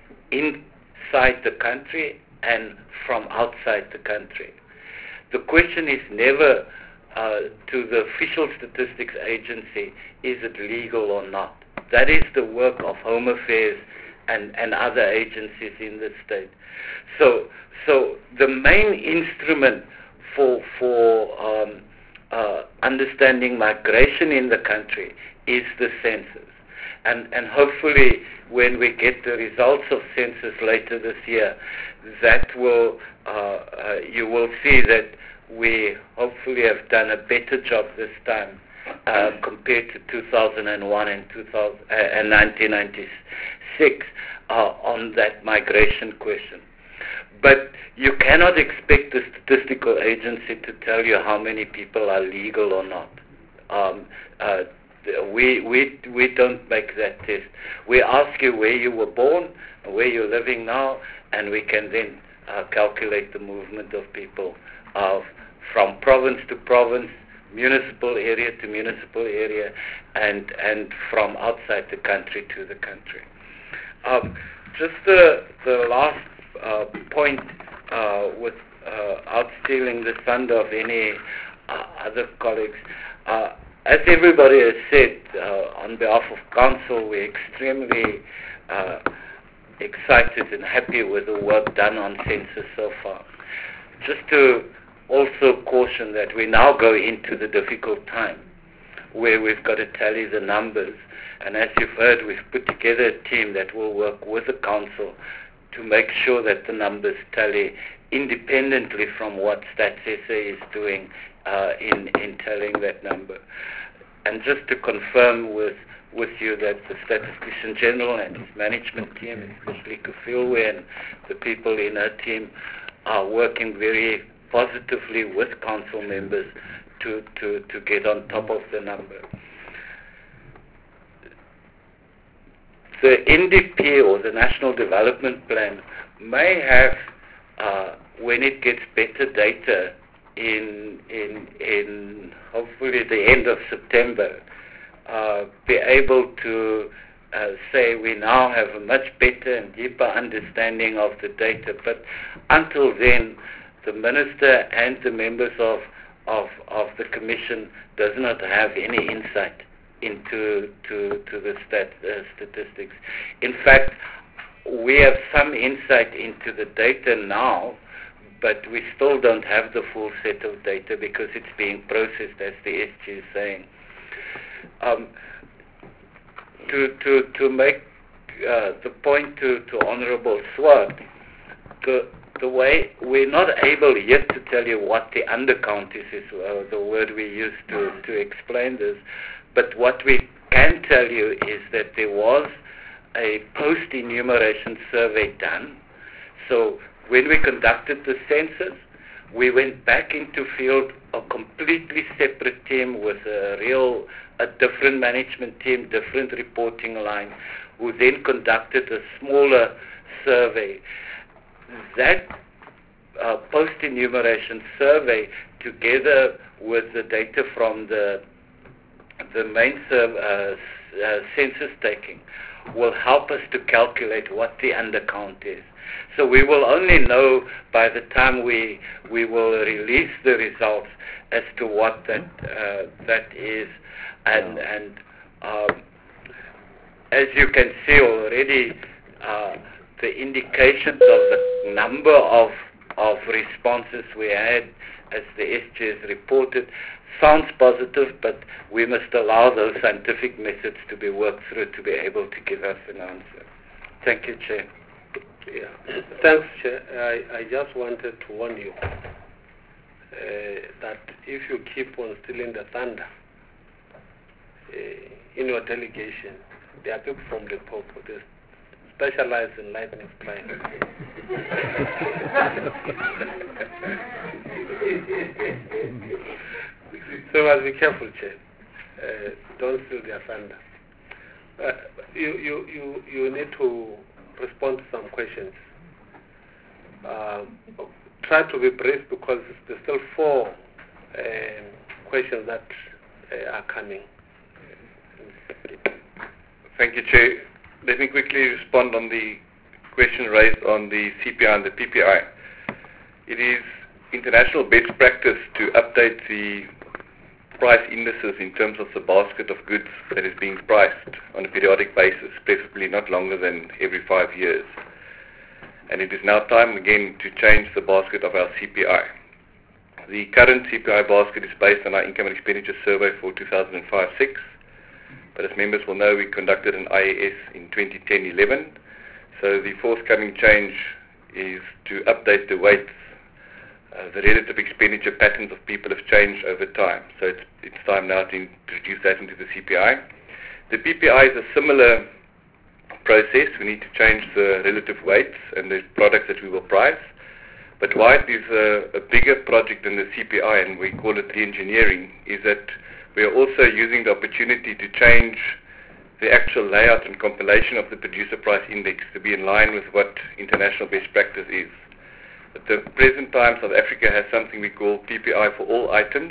inside the country and from outside the country. The question is never uh, to the official statistics agency, is it legal or not? That is the work of Home Affairs and, and other agencies in the state. So so the main instrument for for um, uh, understanding migration in the country is the census, and and hopefully when we get the results of census later this year, that will uh, uh, you will see that we hopefully have done a better job this time uh, compared to two thousand one and two thousand uh, and nineteen ninety-six uh, on that migration question. But you cannot expect the statistical agency to tell you how many people are legal or not. Um, uh, we we we don't make that test. We ask you where you were born, where you're living now, and we can then uh, calculate the movement of people uh, from province to province, municipal area to municipal area, and and from outside the country to the country. Um, just the the last Uh, point uh, without uh, stealing the thunder of any uh, other colleagues. Uh, as everybody has said, uh, on behalf of Council, we're extremely uh, excited and happy with the work done on census so far. Just to also caution that we now go into the difficult time where we've got to tally the numbers. And as you've heard, we've put together a team that will work with the Council to make sure that the numbers tally independently from what Stats S A is doing uh, in, in telling that number. And just to confirm with, with you that the Statistician General and his management team, especially Kufilwe and the people in her team, are working very positively with Council members to, to, to get on top of the number. The N D P, or the National Development Plan, may have, uh, when it gets better data in in in hopefully the end of September, uh, be able to uh, say we now have a much better and deeper understanding of the data. But until then, the Minister and the members of of, of the Commission does not have any insight into to, to the stat, uh, statistics. In fact, we have some insight into the data now, but we still don't have the full set of data because it's being processed, as the S G is saying. Um, to, to, to make uh, the point to, to Honorable Swart, the, the way we're not able yet to tell you what the undercount is, is uh, the word we use to, to explain this, but what we can tell you is that there was a post-enumeration survey done. So when we conducted the census, we went back into field a completely separate team with a real, a different management team, different reporting line, who then conducted a smaller survey. That uh, post-enumeration survey, together with the data from the the main serv- uh, uh, census taking, will help us to calculate what the undercount is. So we will only know by the time we we will release the results as to what that uh, that is, and yeah. and um, as you can see already, uh, the indications of the number of of responses we had, as the S G has reported, sounds positive, but we must allow those scientific methods to be worked through to be able to give us an answer. Thank you, Chair. Yeah. Thanks, Chair. I, I just wanted to warn you uh, that if you keep on stealing the thunder uh, in your delegation, there are people from the Pope who specialize in lightning strikes. So must be careful, Chair. Uh, don't steal their thunder. Uh, you, you, you, you need to respond to some questions. Um, try to be brief because there's still four uh, questions that uh, are coming. Thank you, Chair. Let me quickly respond on the question raised on the C P I and the P P I. It is international best practice to update the price indices in terms of the basket of goods that is being priced on a periodic basis, preferably not longer than every five years. And it is now time again to change the basket of our C P I. The current C P I basket is based on our income and expenditure survey for two thousand five six, but as members will know, we conducted an I A S in twenty ten eleven, so the forthcoming change is to update the weights. Uh, the relative expenditure patterns of people have changed over time, so it's, it's time now to introduce that into the C P I. The P P I is a similar process. We need to change the relative weights and the products that we will price, but why it is a, a bigger project than the C P I, and we call it re-engineering, is that we are also using the opportunity to change the actual layout and compilation of the producer price index to be in line with what international best practice is. At the present time, South Africa has something we call P P I for all items.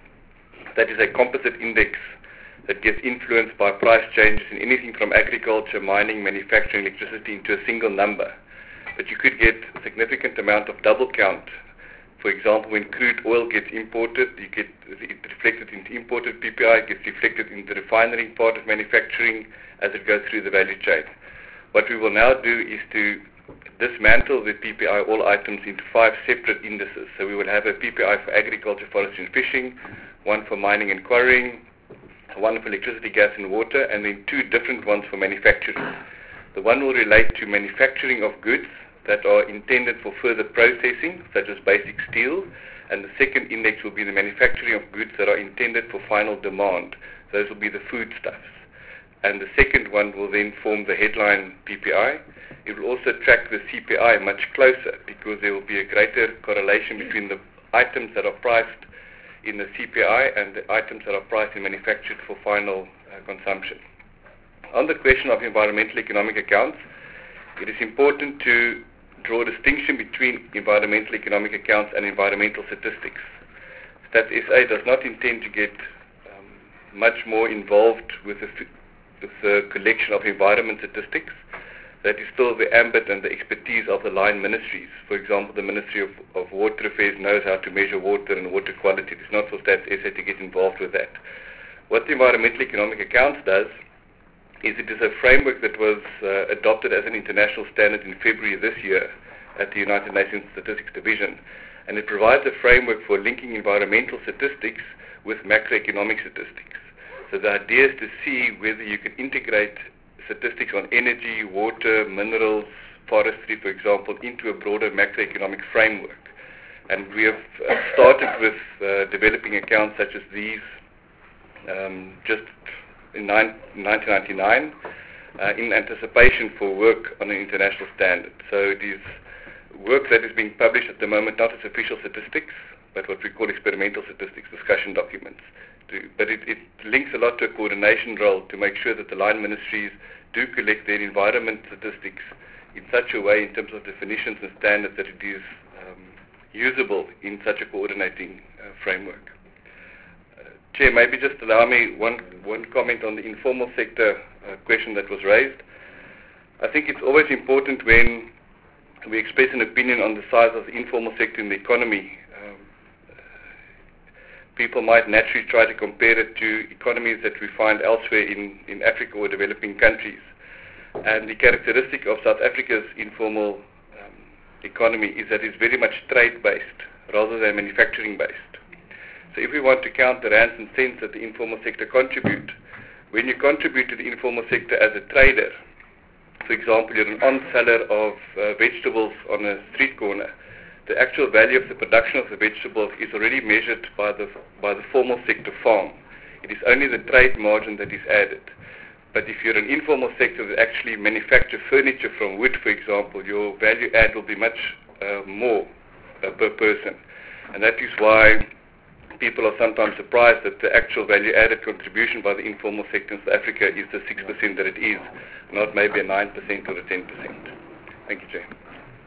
That is a composite index that gets influenced by price changes in anything from agriculture, mining, manufacturing, electricity into a single number. But you could get a significant amount of double count. For example, when crude oil gets imported, you get it reflected into imported P P I, it gets reflected in the refinery part of manufacturing as it goes through the value chain. What we will now do is to dismantle the P P I, all items, into five separate indices. So we will have a P P I for agriculture, forestry and fishing, one for mining and quarrying, one for electricity, gas and water, and then two different ones for manufacturing. The one will relate to manufacturing of goods that are intended for further processing, such as basic steel, and the second index will be the manufacturing of goods that are intended for final demand. Those will be the foodstuffs. And the second one will then form the headline P P I. It will also track the C P I much closer because there will be a greater correlation between the items that are priced in the C P I and the items that are priced and manufactured for final uh, consumption. On the question of environmental economic accounts, it is important to draw a distinction between environmental economic accounts and environmental statistics. Stats S A does not intend to get um, much more involved with the, with the collection of environment statistics. That is still the ambit and the expertise of the line ministries. For example, the Ministry of, of Water Affairs knows how to measure water and water quality. It is not for Stats S A to get involved with that. What the environmental economic accounts does is it is a framework that was uh, adopted as an international standard in February this year at the United Nations Statistics Division, and it provides a framework for linking environmental statistics with macroeconomic statistics. So the idea is to see whether you can integrate statistics on energy, water, minerals, forestry, for example, into a broader macroeconomic framework. And we have uh, started with uh, developing accounts such as these um, just in nineteen ninety-nine uh, in anticipation for work on an international standard. So it is work that is being published at the moment, not as official statistics, but what we call experimental statistics, discussion documents. To, but it, it links a lot to a coordination role to make sure that the line ministries do collect their environment statistics in such a way in terms of definitions and standards that it is um, usable in such a coordinating uh, framework. Uh, Chair, maybe just allow me one, one comment on the informal sector uh, question that was raised. I think it's always important when we express an opinion on the size of the informal sector in the economy. Um, people might naturally try to compare it to economies that we find elsewhere in, in Africa or developing countries. And the characteristic of South Africa's informal um, economy is that it's very much trade-based rather than manufacturing-based. So if we want to count the rands and cents that the informal sector contribute, when you contribute to the informal sector as a trader, for example, you're an on-seller of uh, vegetables on a street corner, the actual value of the production of the vegetables is already measured by the, by the formal sector farm. It is only the trade margin that is added. But if you're an informal sector that actually manufacture furniture from wood, for example, your value add will be much uh, more uh, per person. And that is why people are sometimes surprised that the actual value added contribution by the informal sector in South Africa is the six percent that it is, not maybe a nine percent or a ten percent. Thank you, Chair.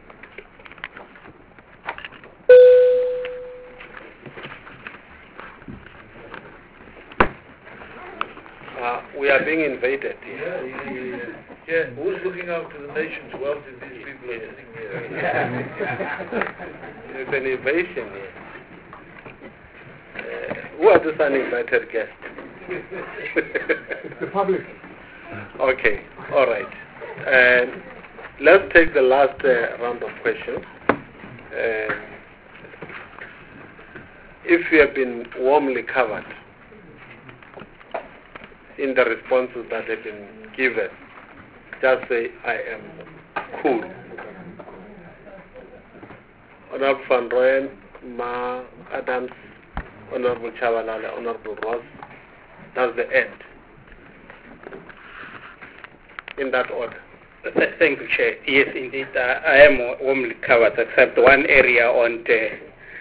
Uh, we are being invaded here. Yeah, yeah, yeah. Yeah, who's looking after the nation's wealth if these people are sitting here? There's an invasion here. Uh, who are these uninvited guests? The public. Okay, all right. Um, let's take the last uh, round of questions. Uh, if you have been warmly covered in the responses that have been given, just say, I am cool. Honorable Van Rooyen, Ma Adams, Honorable Chabalala, Honorable Ross, that's the end. In that order. Thank you, Chair. Yes, indeed, uh, I am warmly covered, except one area on the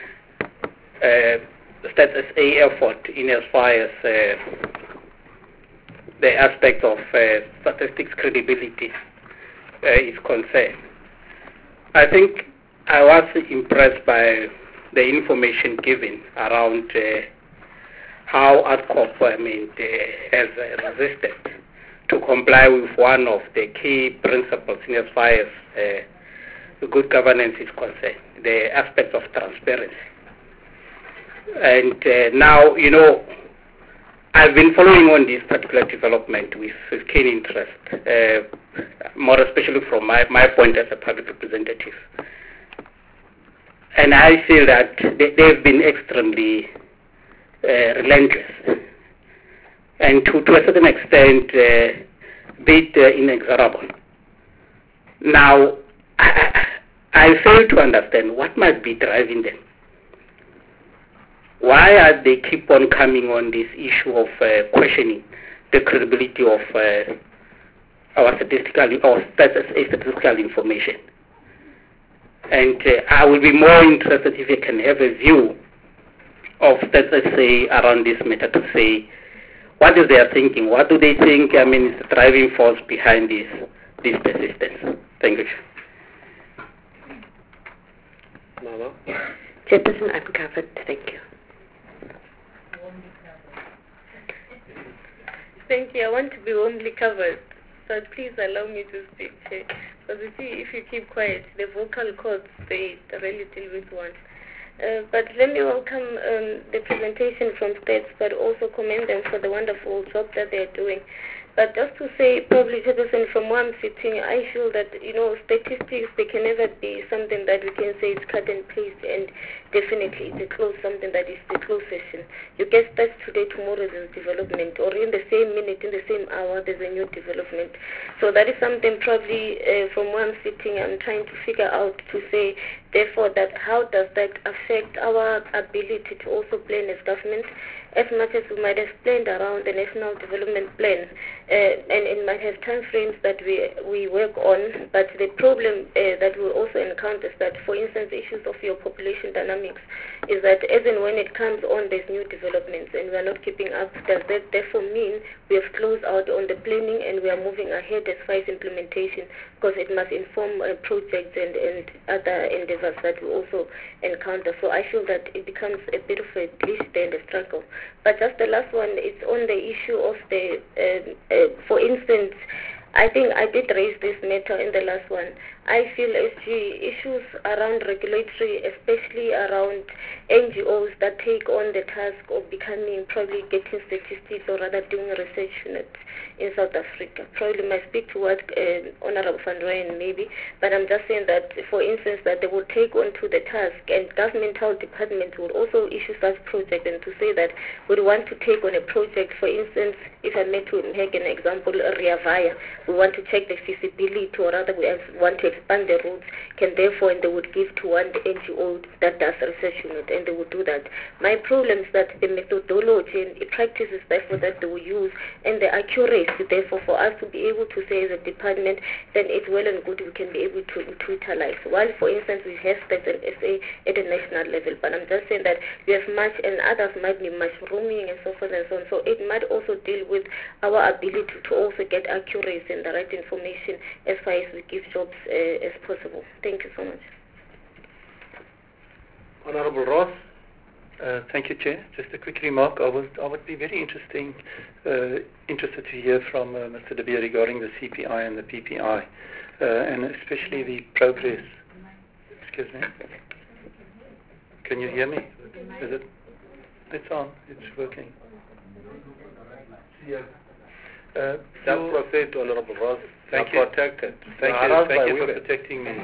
uh, Stats S A effort in as far as uh, the aspect of uh, statistics credibility uh, is concerned. I think I was impressed by the information given around uh, how ADCOP I mean, uh, has uh, resisted to comply with one of the key principles in as far as uh, good governance is concerned, the aspect of transparency. And uh, now, you know, I've been following on this particular development with, with keen interest, uh, more especially from my, my point as a public representative. And I feel that they, they've been extremely uh, relentless and to, to a certain extent uh, bit uh, inexorable. Now, I, I fail to understand what might be driving them. Why are they keep on coming on this issue of uh, questioning the credibility of uh, our statistical or statistical information? And uh, I will be more interested if you can have a view of, let's say, around this matter to say, what is their thinking? What do they think, I mean, is the driving force behind this, this persistence? Thank you. Mama? Chairperson, I'm covered. Thank you. Thank you. I want to be warmly covered, so please allow me to speak. Because you see, if you keep quiet, the vocal cords, they really deal with one. Uh, but let me welcome um, the presentation from Stats, but also commend them for the wonderful job that they're doing. But just to say, probably, Chairperson, from where I'm sitting, I feel that, you know, statistics, they can never be something that we can say is cut and paste, and definitely it's a close, something that is the close session. You get stats today, tomorrow there's development, or in the that is something probably uh, from where I'm sitting, I'm trying to figure out to say, therefore, that how does that affect our ability to also plan as government, as much as we might have planned around the National Development Plan, uh, and it might have time frames that we we work on, but the problem uh, that we also encounter is that, for instance, issues of your population dynamics, is that as and when it comes on, there's new developments, and we are not keeping up. Does that therefore mean we have closed out on the planning and we are moving ahead as far as implementation, because it must inform uh, projects and, and other endeavors that we also encounter. So I feel that it becomes a bit of a glitch there and a struggle. But just the last one, it's on the issue of the, uh, uh, for instance, I think I did raise this matter in the last one. I feel S G issues around regulatory, especially around N G Os that take on the task of becoming, probably getting statistics or rather doing research units in South Africa. Probably might speak to what uh, Honorable Van Rooyen maybe, but I'm just saying that, for instance, that they will take on to the task, and governmental departments will also issue such projects, and to say that we want to take on a project, for instance, if I may to make an example, Rea Vaya, we want to check the feasibility, or rather we want to expand the routes, can therefore, and they would give to one N G O that does research unit, and they would do that. My problem is that the methodology and the practices therefore that they will use, and the accuracy therefore for us to be able to say as a department, then it's well and good we can be able to, to utilize. While, for instance, we have stats and S A at a national level, but I'm just saying that we have much, and others might be mushrooming and so forth and so on. So it might also deal with our ability to also get accuracy and the right information as far as we give jobs uh, as possible. Thank you so much. Honorable Ross. Uh, thank you, Chair. Just a quick remark. I would, I would be very interesting, uh, interested to hear from uh, Mister De Beer regarding the C P I and the P P I, uh, and especially the progress. Excuse me. Can you hear me? Is it? It's on. It's working. Yes. Uh, Just proceed, Honorable Ross. Thank you. you. Protected. Thank you. you. Thank you for protecting me.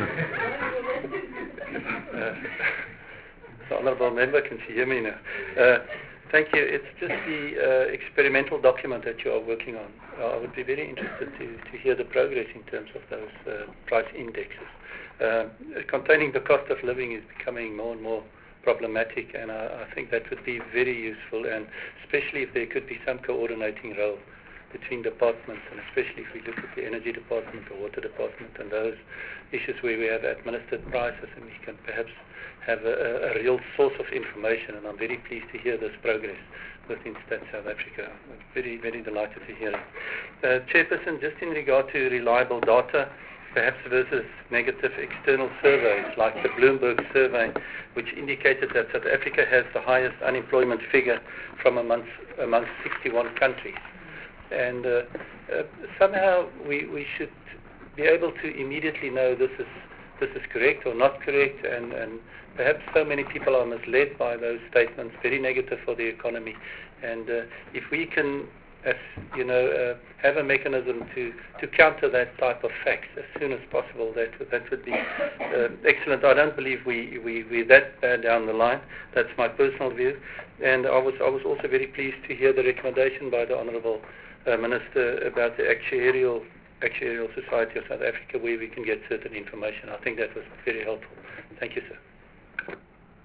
uh, The Honourable Member, can she hear me now? Uh, thank you. It's just the uh, experimental document that you are working on. Uh, I would be very interested to, to hear the progress in terms of those uh, price indexes. Uh, containing the cost of living is becoming more and more problematic, and I, I think that would be very useful, and especially if there could be some coordinating role between departments, and especially if we look at the energy department, the water department, and those issues where we have administered prices, and we can perhaps have a, a, a real source of information. And I'm very pleased to hear this progress within Stats South Africa. I'm very, very delighted to hear it. Uh, Chairperson, just in regard to reliable data, perhaps versus negative external surveys like the Bloomberg survey, which indicated that South Africa has the highest unemployment figure from amongst, amongst sixty-one countries. And uh, uh, somehow we, we should be able to immediately know this is this is correct or not correct, and, and perhaps so many people are misled by those statements, very negative for the economy. And uh, if we can, as you know, uh, have a mechanism to, to counter that type of facts as soon as possible, that that would be uh, excellent. I don't believe we, we, we're that bad down the line. That's my personal view. And I was I was also very pleased to hear the recommendation by the Honourable uh, Minister about the actuarial Actuarial Society of South Africa, where we can get certain information. I think that was very helpful. Thank you, sir.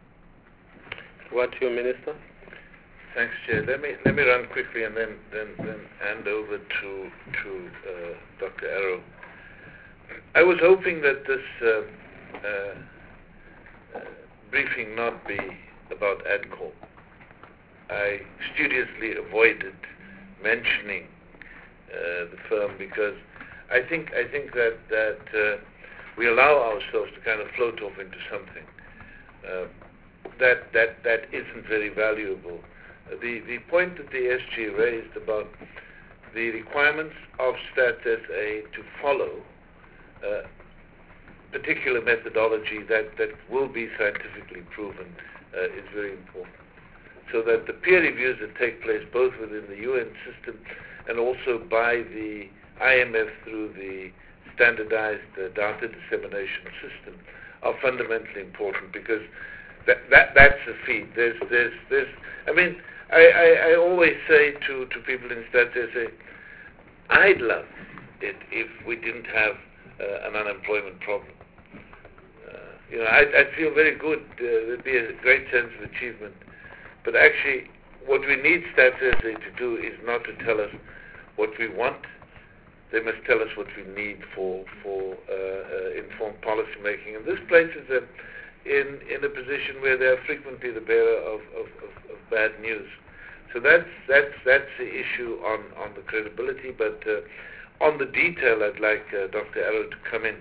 What to you, Minister? Thanks, Chair. Let me let me run quickly and then then, then hand over to to uh, Doctor Arrow. I was hoping that this uh, uh, uh, briefing not be about ADCORP. I studiously avoided mentioning uh, the firm because I think I think that that uh, we allow ourselves to kind of float off into something uh, that that that isn't very valuable. Uh, the the point that the S G raised about the requirements of Stats S A to follow uh, particular methodology that that will be scientifically proven uh, is very important. So that the peer reviews that take place both within the U N system and also by the I M F through the standardized uh, data dissemination system are fundamentally important, because that, that that's the feed. There's there's there's I mean I, I, I always say to, to people in Stats S A, I'd love it if we didn't have uh, an unemployment problem. Uh, you know, I, I feel very good. Uh, there'd be a great sense of achievement. But actually, what we need Stats S A to do is not to tell us what we want. They must tell us what we need for for uh, uh, informed policy making. And this places them in in a position where they are frequently the bearer of, of, of, of bad news. So that's that's that's the issue on, on the credibility. But uh, on the detail, I'd like uh, Doctor Arrow to come in.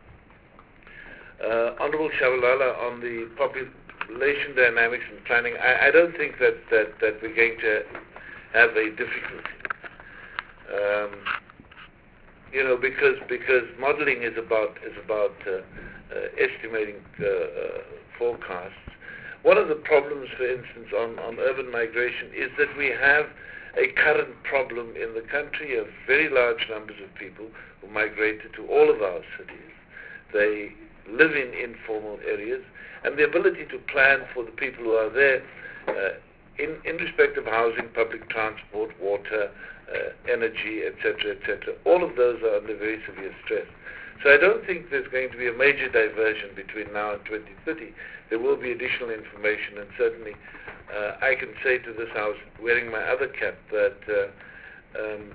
Uh, Honorable Shabalala, on the population dynamics and planning, I, I don't think that, that, that we're going to have a difficulty. Um, you know, because because modeling is about is about uh, uh, estimating uh, uh, forecasts. One of the problems, for instance, on, on urban migration is that we have a current problem in the country of very large numbers of people who migrated to all of our cities. They live in informal areas, and the ability to plan for the people who are there uh, in, in respect of housing, public transport, water, uh, energy, et cetera, et cetera, all of those are under very severe stress. So I don't think there's going to be a major diversion between now and twenty thirty. There will be additional information, and certainly uh, I can say to this House, wearing my other cap, that uh, um,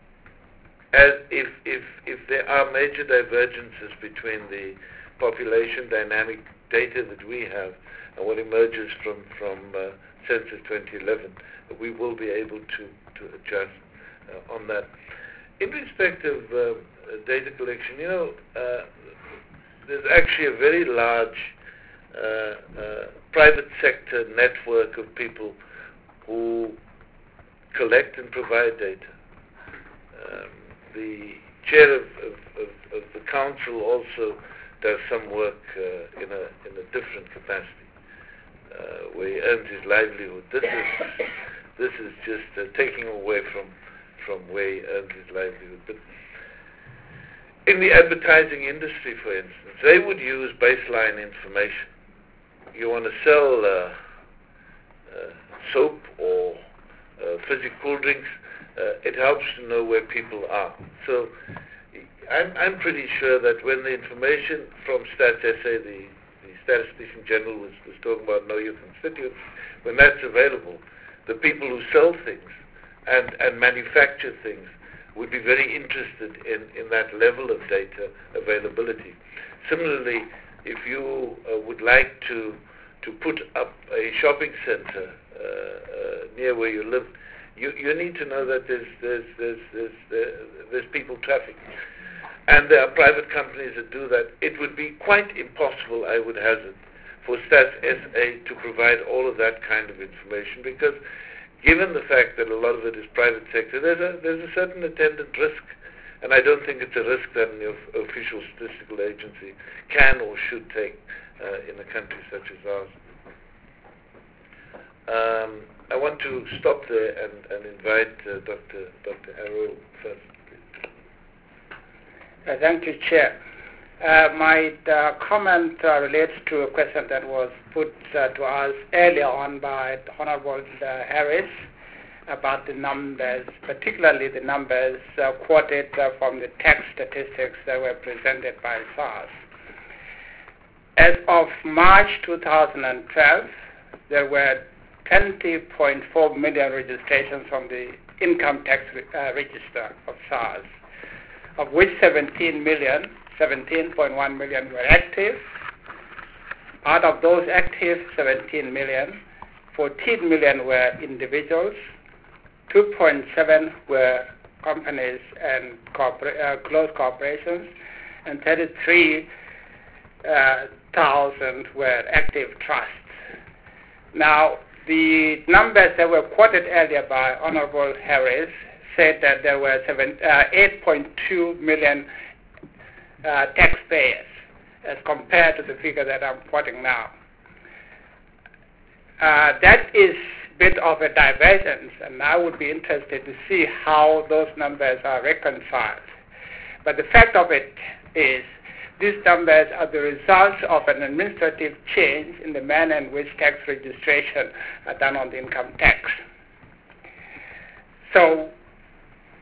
as if, if, if there are major divergences between the population dynamic data that we have and what emerges from, from uh, Census twenty eleven, we will be able to, to adjust uh, on that. In respect of uh, data collection, you know, uh, there's actually a very large uh, uh, private sector network of people who collect and provide data. Um, the chair of, of, of, of the council also does some work uh, in a in a different capacity, uh, where he earns his livelihood. This is this is just uh, taking away from from where he earns his livelihood. But in the advertising industry, for instance, they would use baseline information. You want to sell uh, uh, soap or uh, fizzy cool drinks, uh, it helps to know where people are. So I'm, I'm pretty sure that when the information from Stats S A, the, the Statistician General was, was talking about know your constituents, when that's available, the people who sell things and, and manufacture things would be very interested in, in that level of data availability. Similarly, if you uh, would like to to put up a shopping center uh, uh, near where you live, you, you need to know that there's there's there's there's, there's, there's people traffic. And there are private companies that do that. It would be quite impossible, I would hazard, for Stats S A to provide all of that kind of information, because given the fact that a lot of it is private sector, there's a, there's a certain attendant risk. And I don't think it's a risk that an official statistical agency can or should take uh, in a country such as ours. Um, I want to stop there and, and invite uh, Doctor Doctor Arrow first. Uh, thank you, Chair. Uh, my uh, comment uh, relates to a question that was put uh, to us earlier on by Honorable uh, Harris about the numbers, particularly the numbers uh, quoted uh, from the tax statistics that were presented by SARS. As of March two thousand twelve, there were twenty point four million registrations from the income tax re- uh, register of SARS, of which seventeen million, seventeen point one million were active. Out of those active seventeen million, fourteen million were individuals, two point seven were companies and corpora- uh, closed corporations, and thirty-three thousand were active trusts. Now, the numbers that were quoted earlier by Honorable Harris said that there were seven, uh, eight point two million uh, taxpayers as compared to the figure that I'm quoting now. Uh, that is a bit of a divergence, and I would be interested to see how those numbers are reconciled. But the fact of it is, these numbers are the result of an administrative change in the manner in which tax registration are done on the income tax. So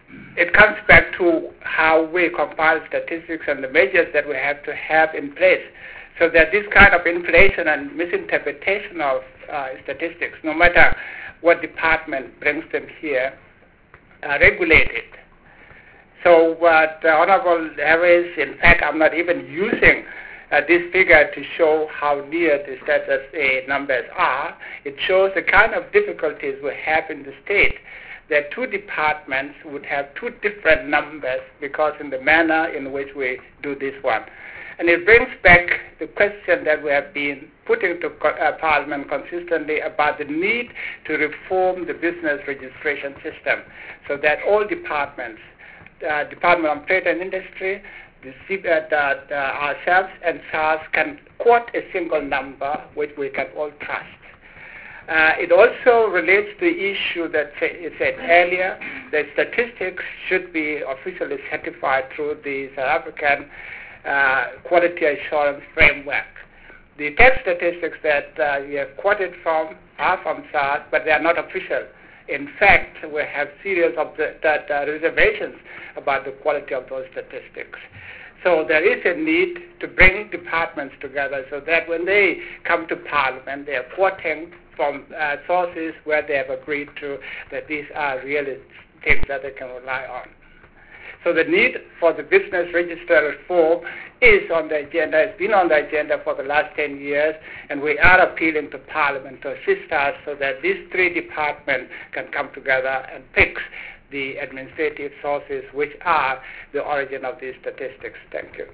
it comes back to how we compile statistics and the measures that we have to have in place, so that this kind of inflation and misinterpretation of uh, statistics, no matter what department brings them here, are regulated. So what uh, Honorable Harris, in fact, I'm not even using uh, this figure to show how near the status A numbers are. It shows the kind of difficulties we have in the state, that two departments would have two different numbers because in the manner in which we do this one. And it brings back the question that we have been putting to uh, Parliament consistently about the need to reform the business registration system so that all departments, uh, Department of Trade and Industry, the, uh, the, the, ourselves and SARS can quote a single number which we can all trust. Uh, it also relates to the issue that you said earlier, that statistics should be officially certified through the South African uh, Quality Assurance Framework. The tax statistics that uh, you have quoted from are from SARS, but they are not official. In fact, we have serious of the, that, uh, reservations about the quality of those statistics. So there is a need to bring departments together so that when they come to Parliament, they are quoting from uh, sources where they have agreed to that these are really things that they can rely on. So the need for the business register reform is on the agenda, has been on the agenda for the last ten years, and we are appealing to Parliament to assist us so that these three departments can come together and fix the administrative sources which are the origin of these statistics. Thank you.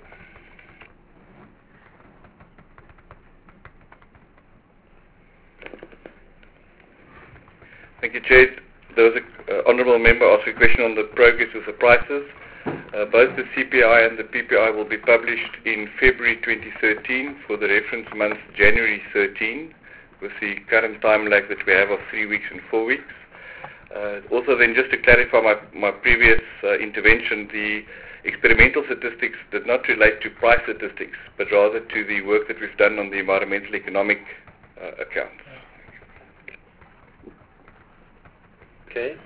Thank you, Chair. There was an uh, honourable member asked a question on the progress with the prices. Uh, both the C P I and the P P I will be published in February twenty thirteen for the reference month January thirteen, with the current time lag that we have of three weeks and four weeks. Uh, also then, just to clarify my, my previous uh, intervention, the experimental statistics did not relate to price statistics, but rather to the work that we've done on the environmental economic uh, accounts. Okay.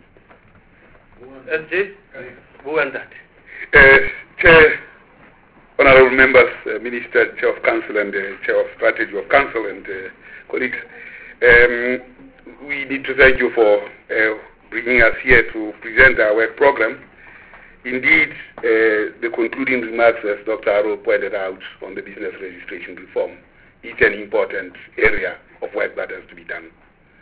S J? Who and that? Uh, Chair, Honourable Members, uh, Minister, Chair of Council and uh, Chair of Strategy of Council and uh, colleagues, um, we need to thank you for uh, bringing us here to present our work program. Indeed, uh, the concluding remarks, as Doctor Arrow pointed out, on the business registration reform, is an important area of work that has to be done.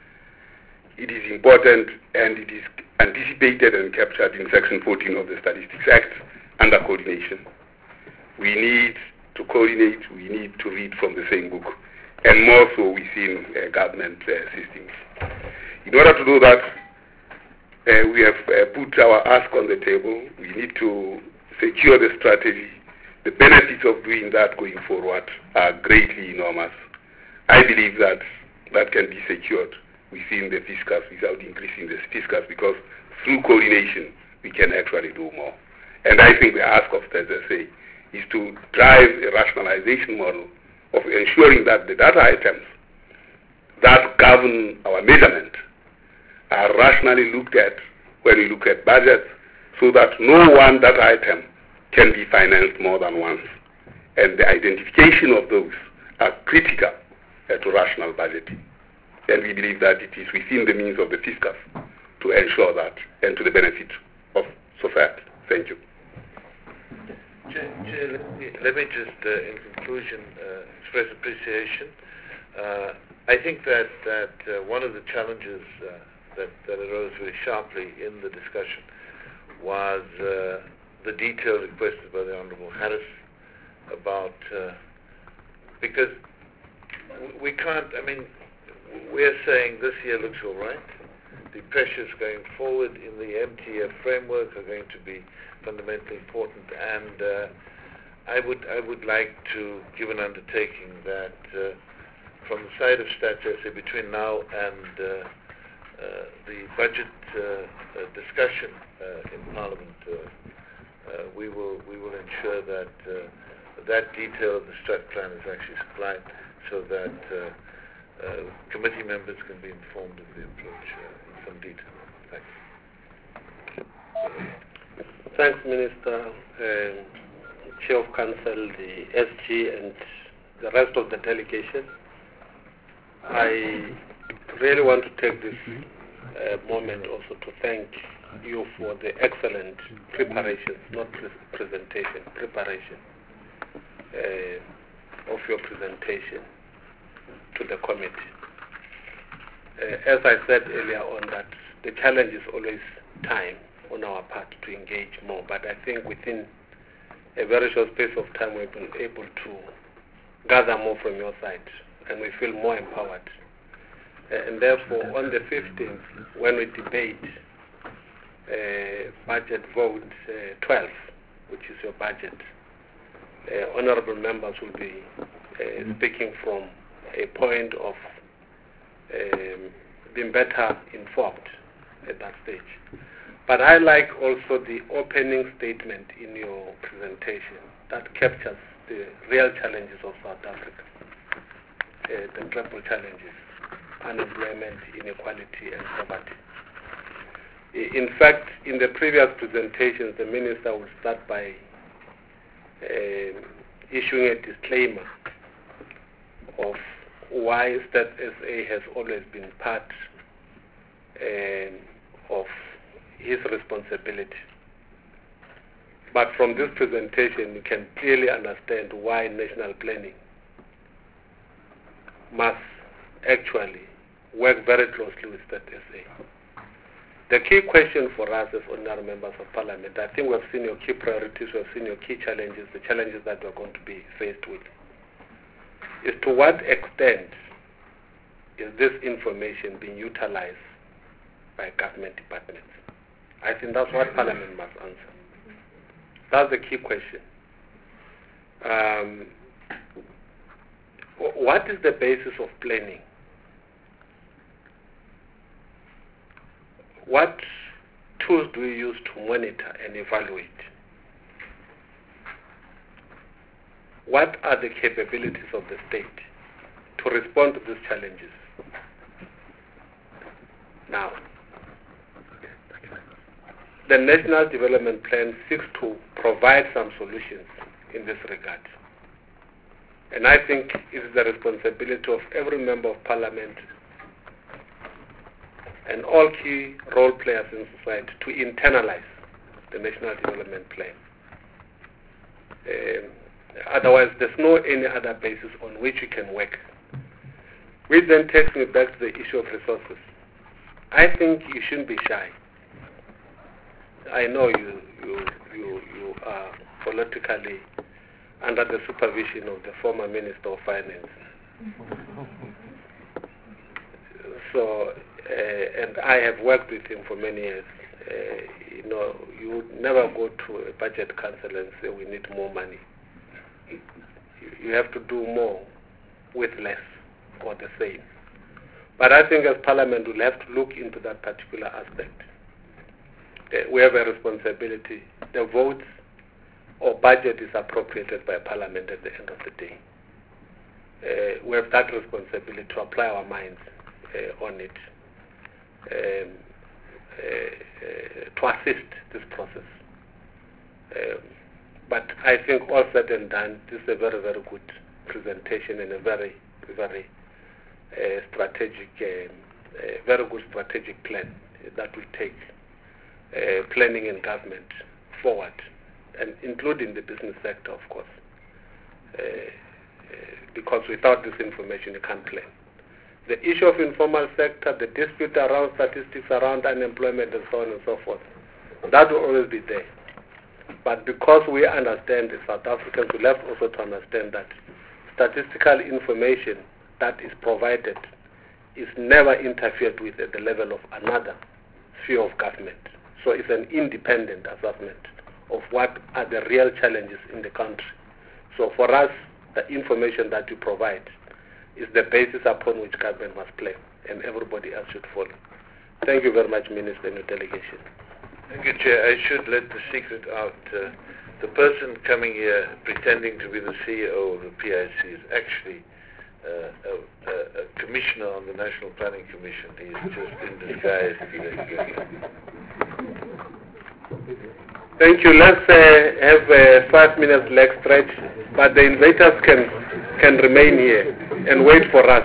It is important and it is anticipated and captured in Section fourteen of the Statistics Act under coordination. We need to coordinate, we need to read from the same book, and more so within uh, government uh, systems. In order to do that, uh, we have uh, put our ask on the table. We need to secure the strategy. The benefits of doing that going forward are greatly enormous. I believe that that can be secured within the fiscus without increasing the fiscus, because through coordination we can actually do more. And I think the ask of S S A is to drive a rationalization model of ensuring that the data items that govern our measurement are rationally looked at when we look at budgets, so that no one data item can be financed more than once. And the identification of those are critical uh, to rational budgeting. And we believe that it is within the means of the fiscus to ensure that, and to the benefit of society. Thank you. Chair, Chair, let, me, let me just, uh, in conclusion, uh, express appreciation. Uh, I think that, that uh, one of the challenges uh, that, that arose very sharply in the discussion was uh, the detail requested by the Honourable Harris about, uh, because we can't, I mean, we're saying this year looks all right. The pressures going forward in the M T F framework are going to be fundamentally important, and uh, I would I would like to give an undertaking that uh, from the side of StatSA between now and uh, uh, the budget uh, uh, discussion uh, in Parliament, uh, uh, we will we will ensure that uh, that detail of the strat plan is actually supplied, so that uh, Uh, committee members can be informed of the approach uh, in some detail. Thanks. Thanks, Minister, um, Chair of Council, the S G, and the rest of the delegation. I really want to take this uh, moment also to thank you for the excellent preparation, not pre presentation, preparation uh, of your presentation to the committee. Uh, as I said earlier on, that the challenge is always time on our part to engage more, but I think within a very short space of time we've been able to gather more from your side, and we feel more empowered. Uh, and therefore, on the fifteenth, when we debate uh, budget vote uh, twelve, which is your budget, uh, honorable members will be uh, speaking from a point of um, being better informed at that stage. But I like also the opening statement in your presentation that captures the real challenges of South Africa, uh, the triple challenges: unemployment, inequality, and poverty. In fact, in the previous presentations, the Minister will start by uh, issuing a disclaimer of why Stat S A has always been part uh, of his responsibility. But from this presentation, you can clearly understand why national planning must actually work very closely with Stat S A. The key question for us as honorary members of parliament, I think we have seen your key priorities, we have seen your key challenges, the challenges that we are going to be faced with, is to what extent is this information being utilized by government departments? I think that's what Parliament must answer. That's the key question. Um, what is the basis of planning? What tools do you use to monitor and evaluate? What are the capabilities of the state to respond to these challenges? Now, the National Development Plan seeks to provide some solutions in this regard. And I think it is the responsibility of every member of parliament and all key role players in society to internalize the National Development Plan. Um, otherwise, there's no any other basis on which you can work. Which then takes me back to the issue of resources. I think you shouldn't be shy. I know you, you, you, you are politically under the supervision of the former Minister of Finance. So, uh, and I have worked with him for many years. Uh, you know, you would never go to a budget council and say we need more money. You have to do more with less or the same. But I think as Parliament we'll have to look into that particular aspect. Uh, we have a responsibility. The votes or budget is appropriated by Parliament at the end of the day. Uh, we have that responsibility to apply our minds uh, on it, um, uh, uh, to assist this process. Um, but I think all said and done, this is a very, very good presentation and a very, very uh, strategic, um, uh, very good strategic plan that will take uh, planning and government forward, and including the business sector, of course. Uh, uh, because without this information, you can't plan. The issue of informal sector, the dispute around statistics around unemployment and so on and so forth, that will always be there. But because we understand, as South Africans, we have also to understand that statistical information that is provided is never interfered with at the level of another sphere of government. So it's an independent assessment of what are the real challenges in the country. So for us, the information that we provide is the basis upon which government must play, and everybody else should follow. Thank you very much, Minister, and your delegation. Thank you, Chair. I should let the secret out. Uh, the person coming here pretending to be the C E O of the P I C is actually uh, a, a, a commissioner on the National Planning Commission. He is just in disguise. Thank you. Let's uh, have a five minutes leg stretch, but the inviters can can remain here and wait for us.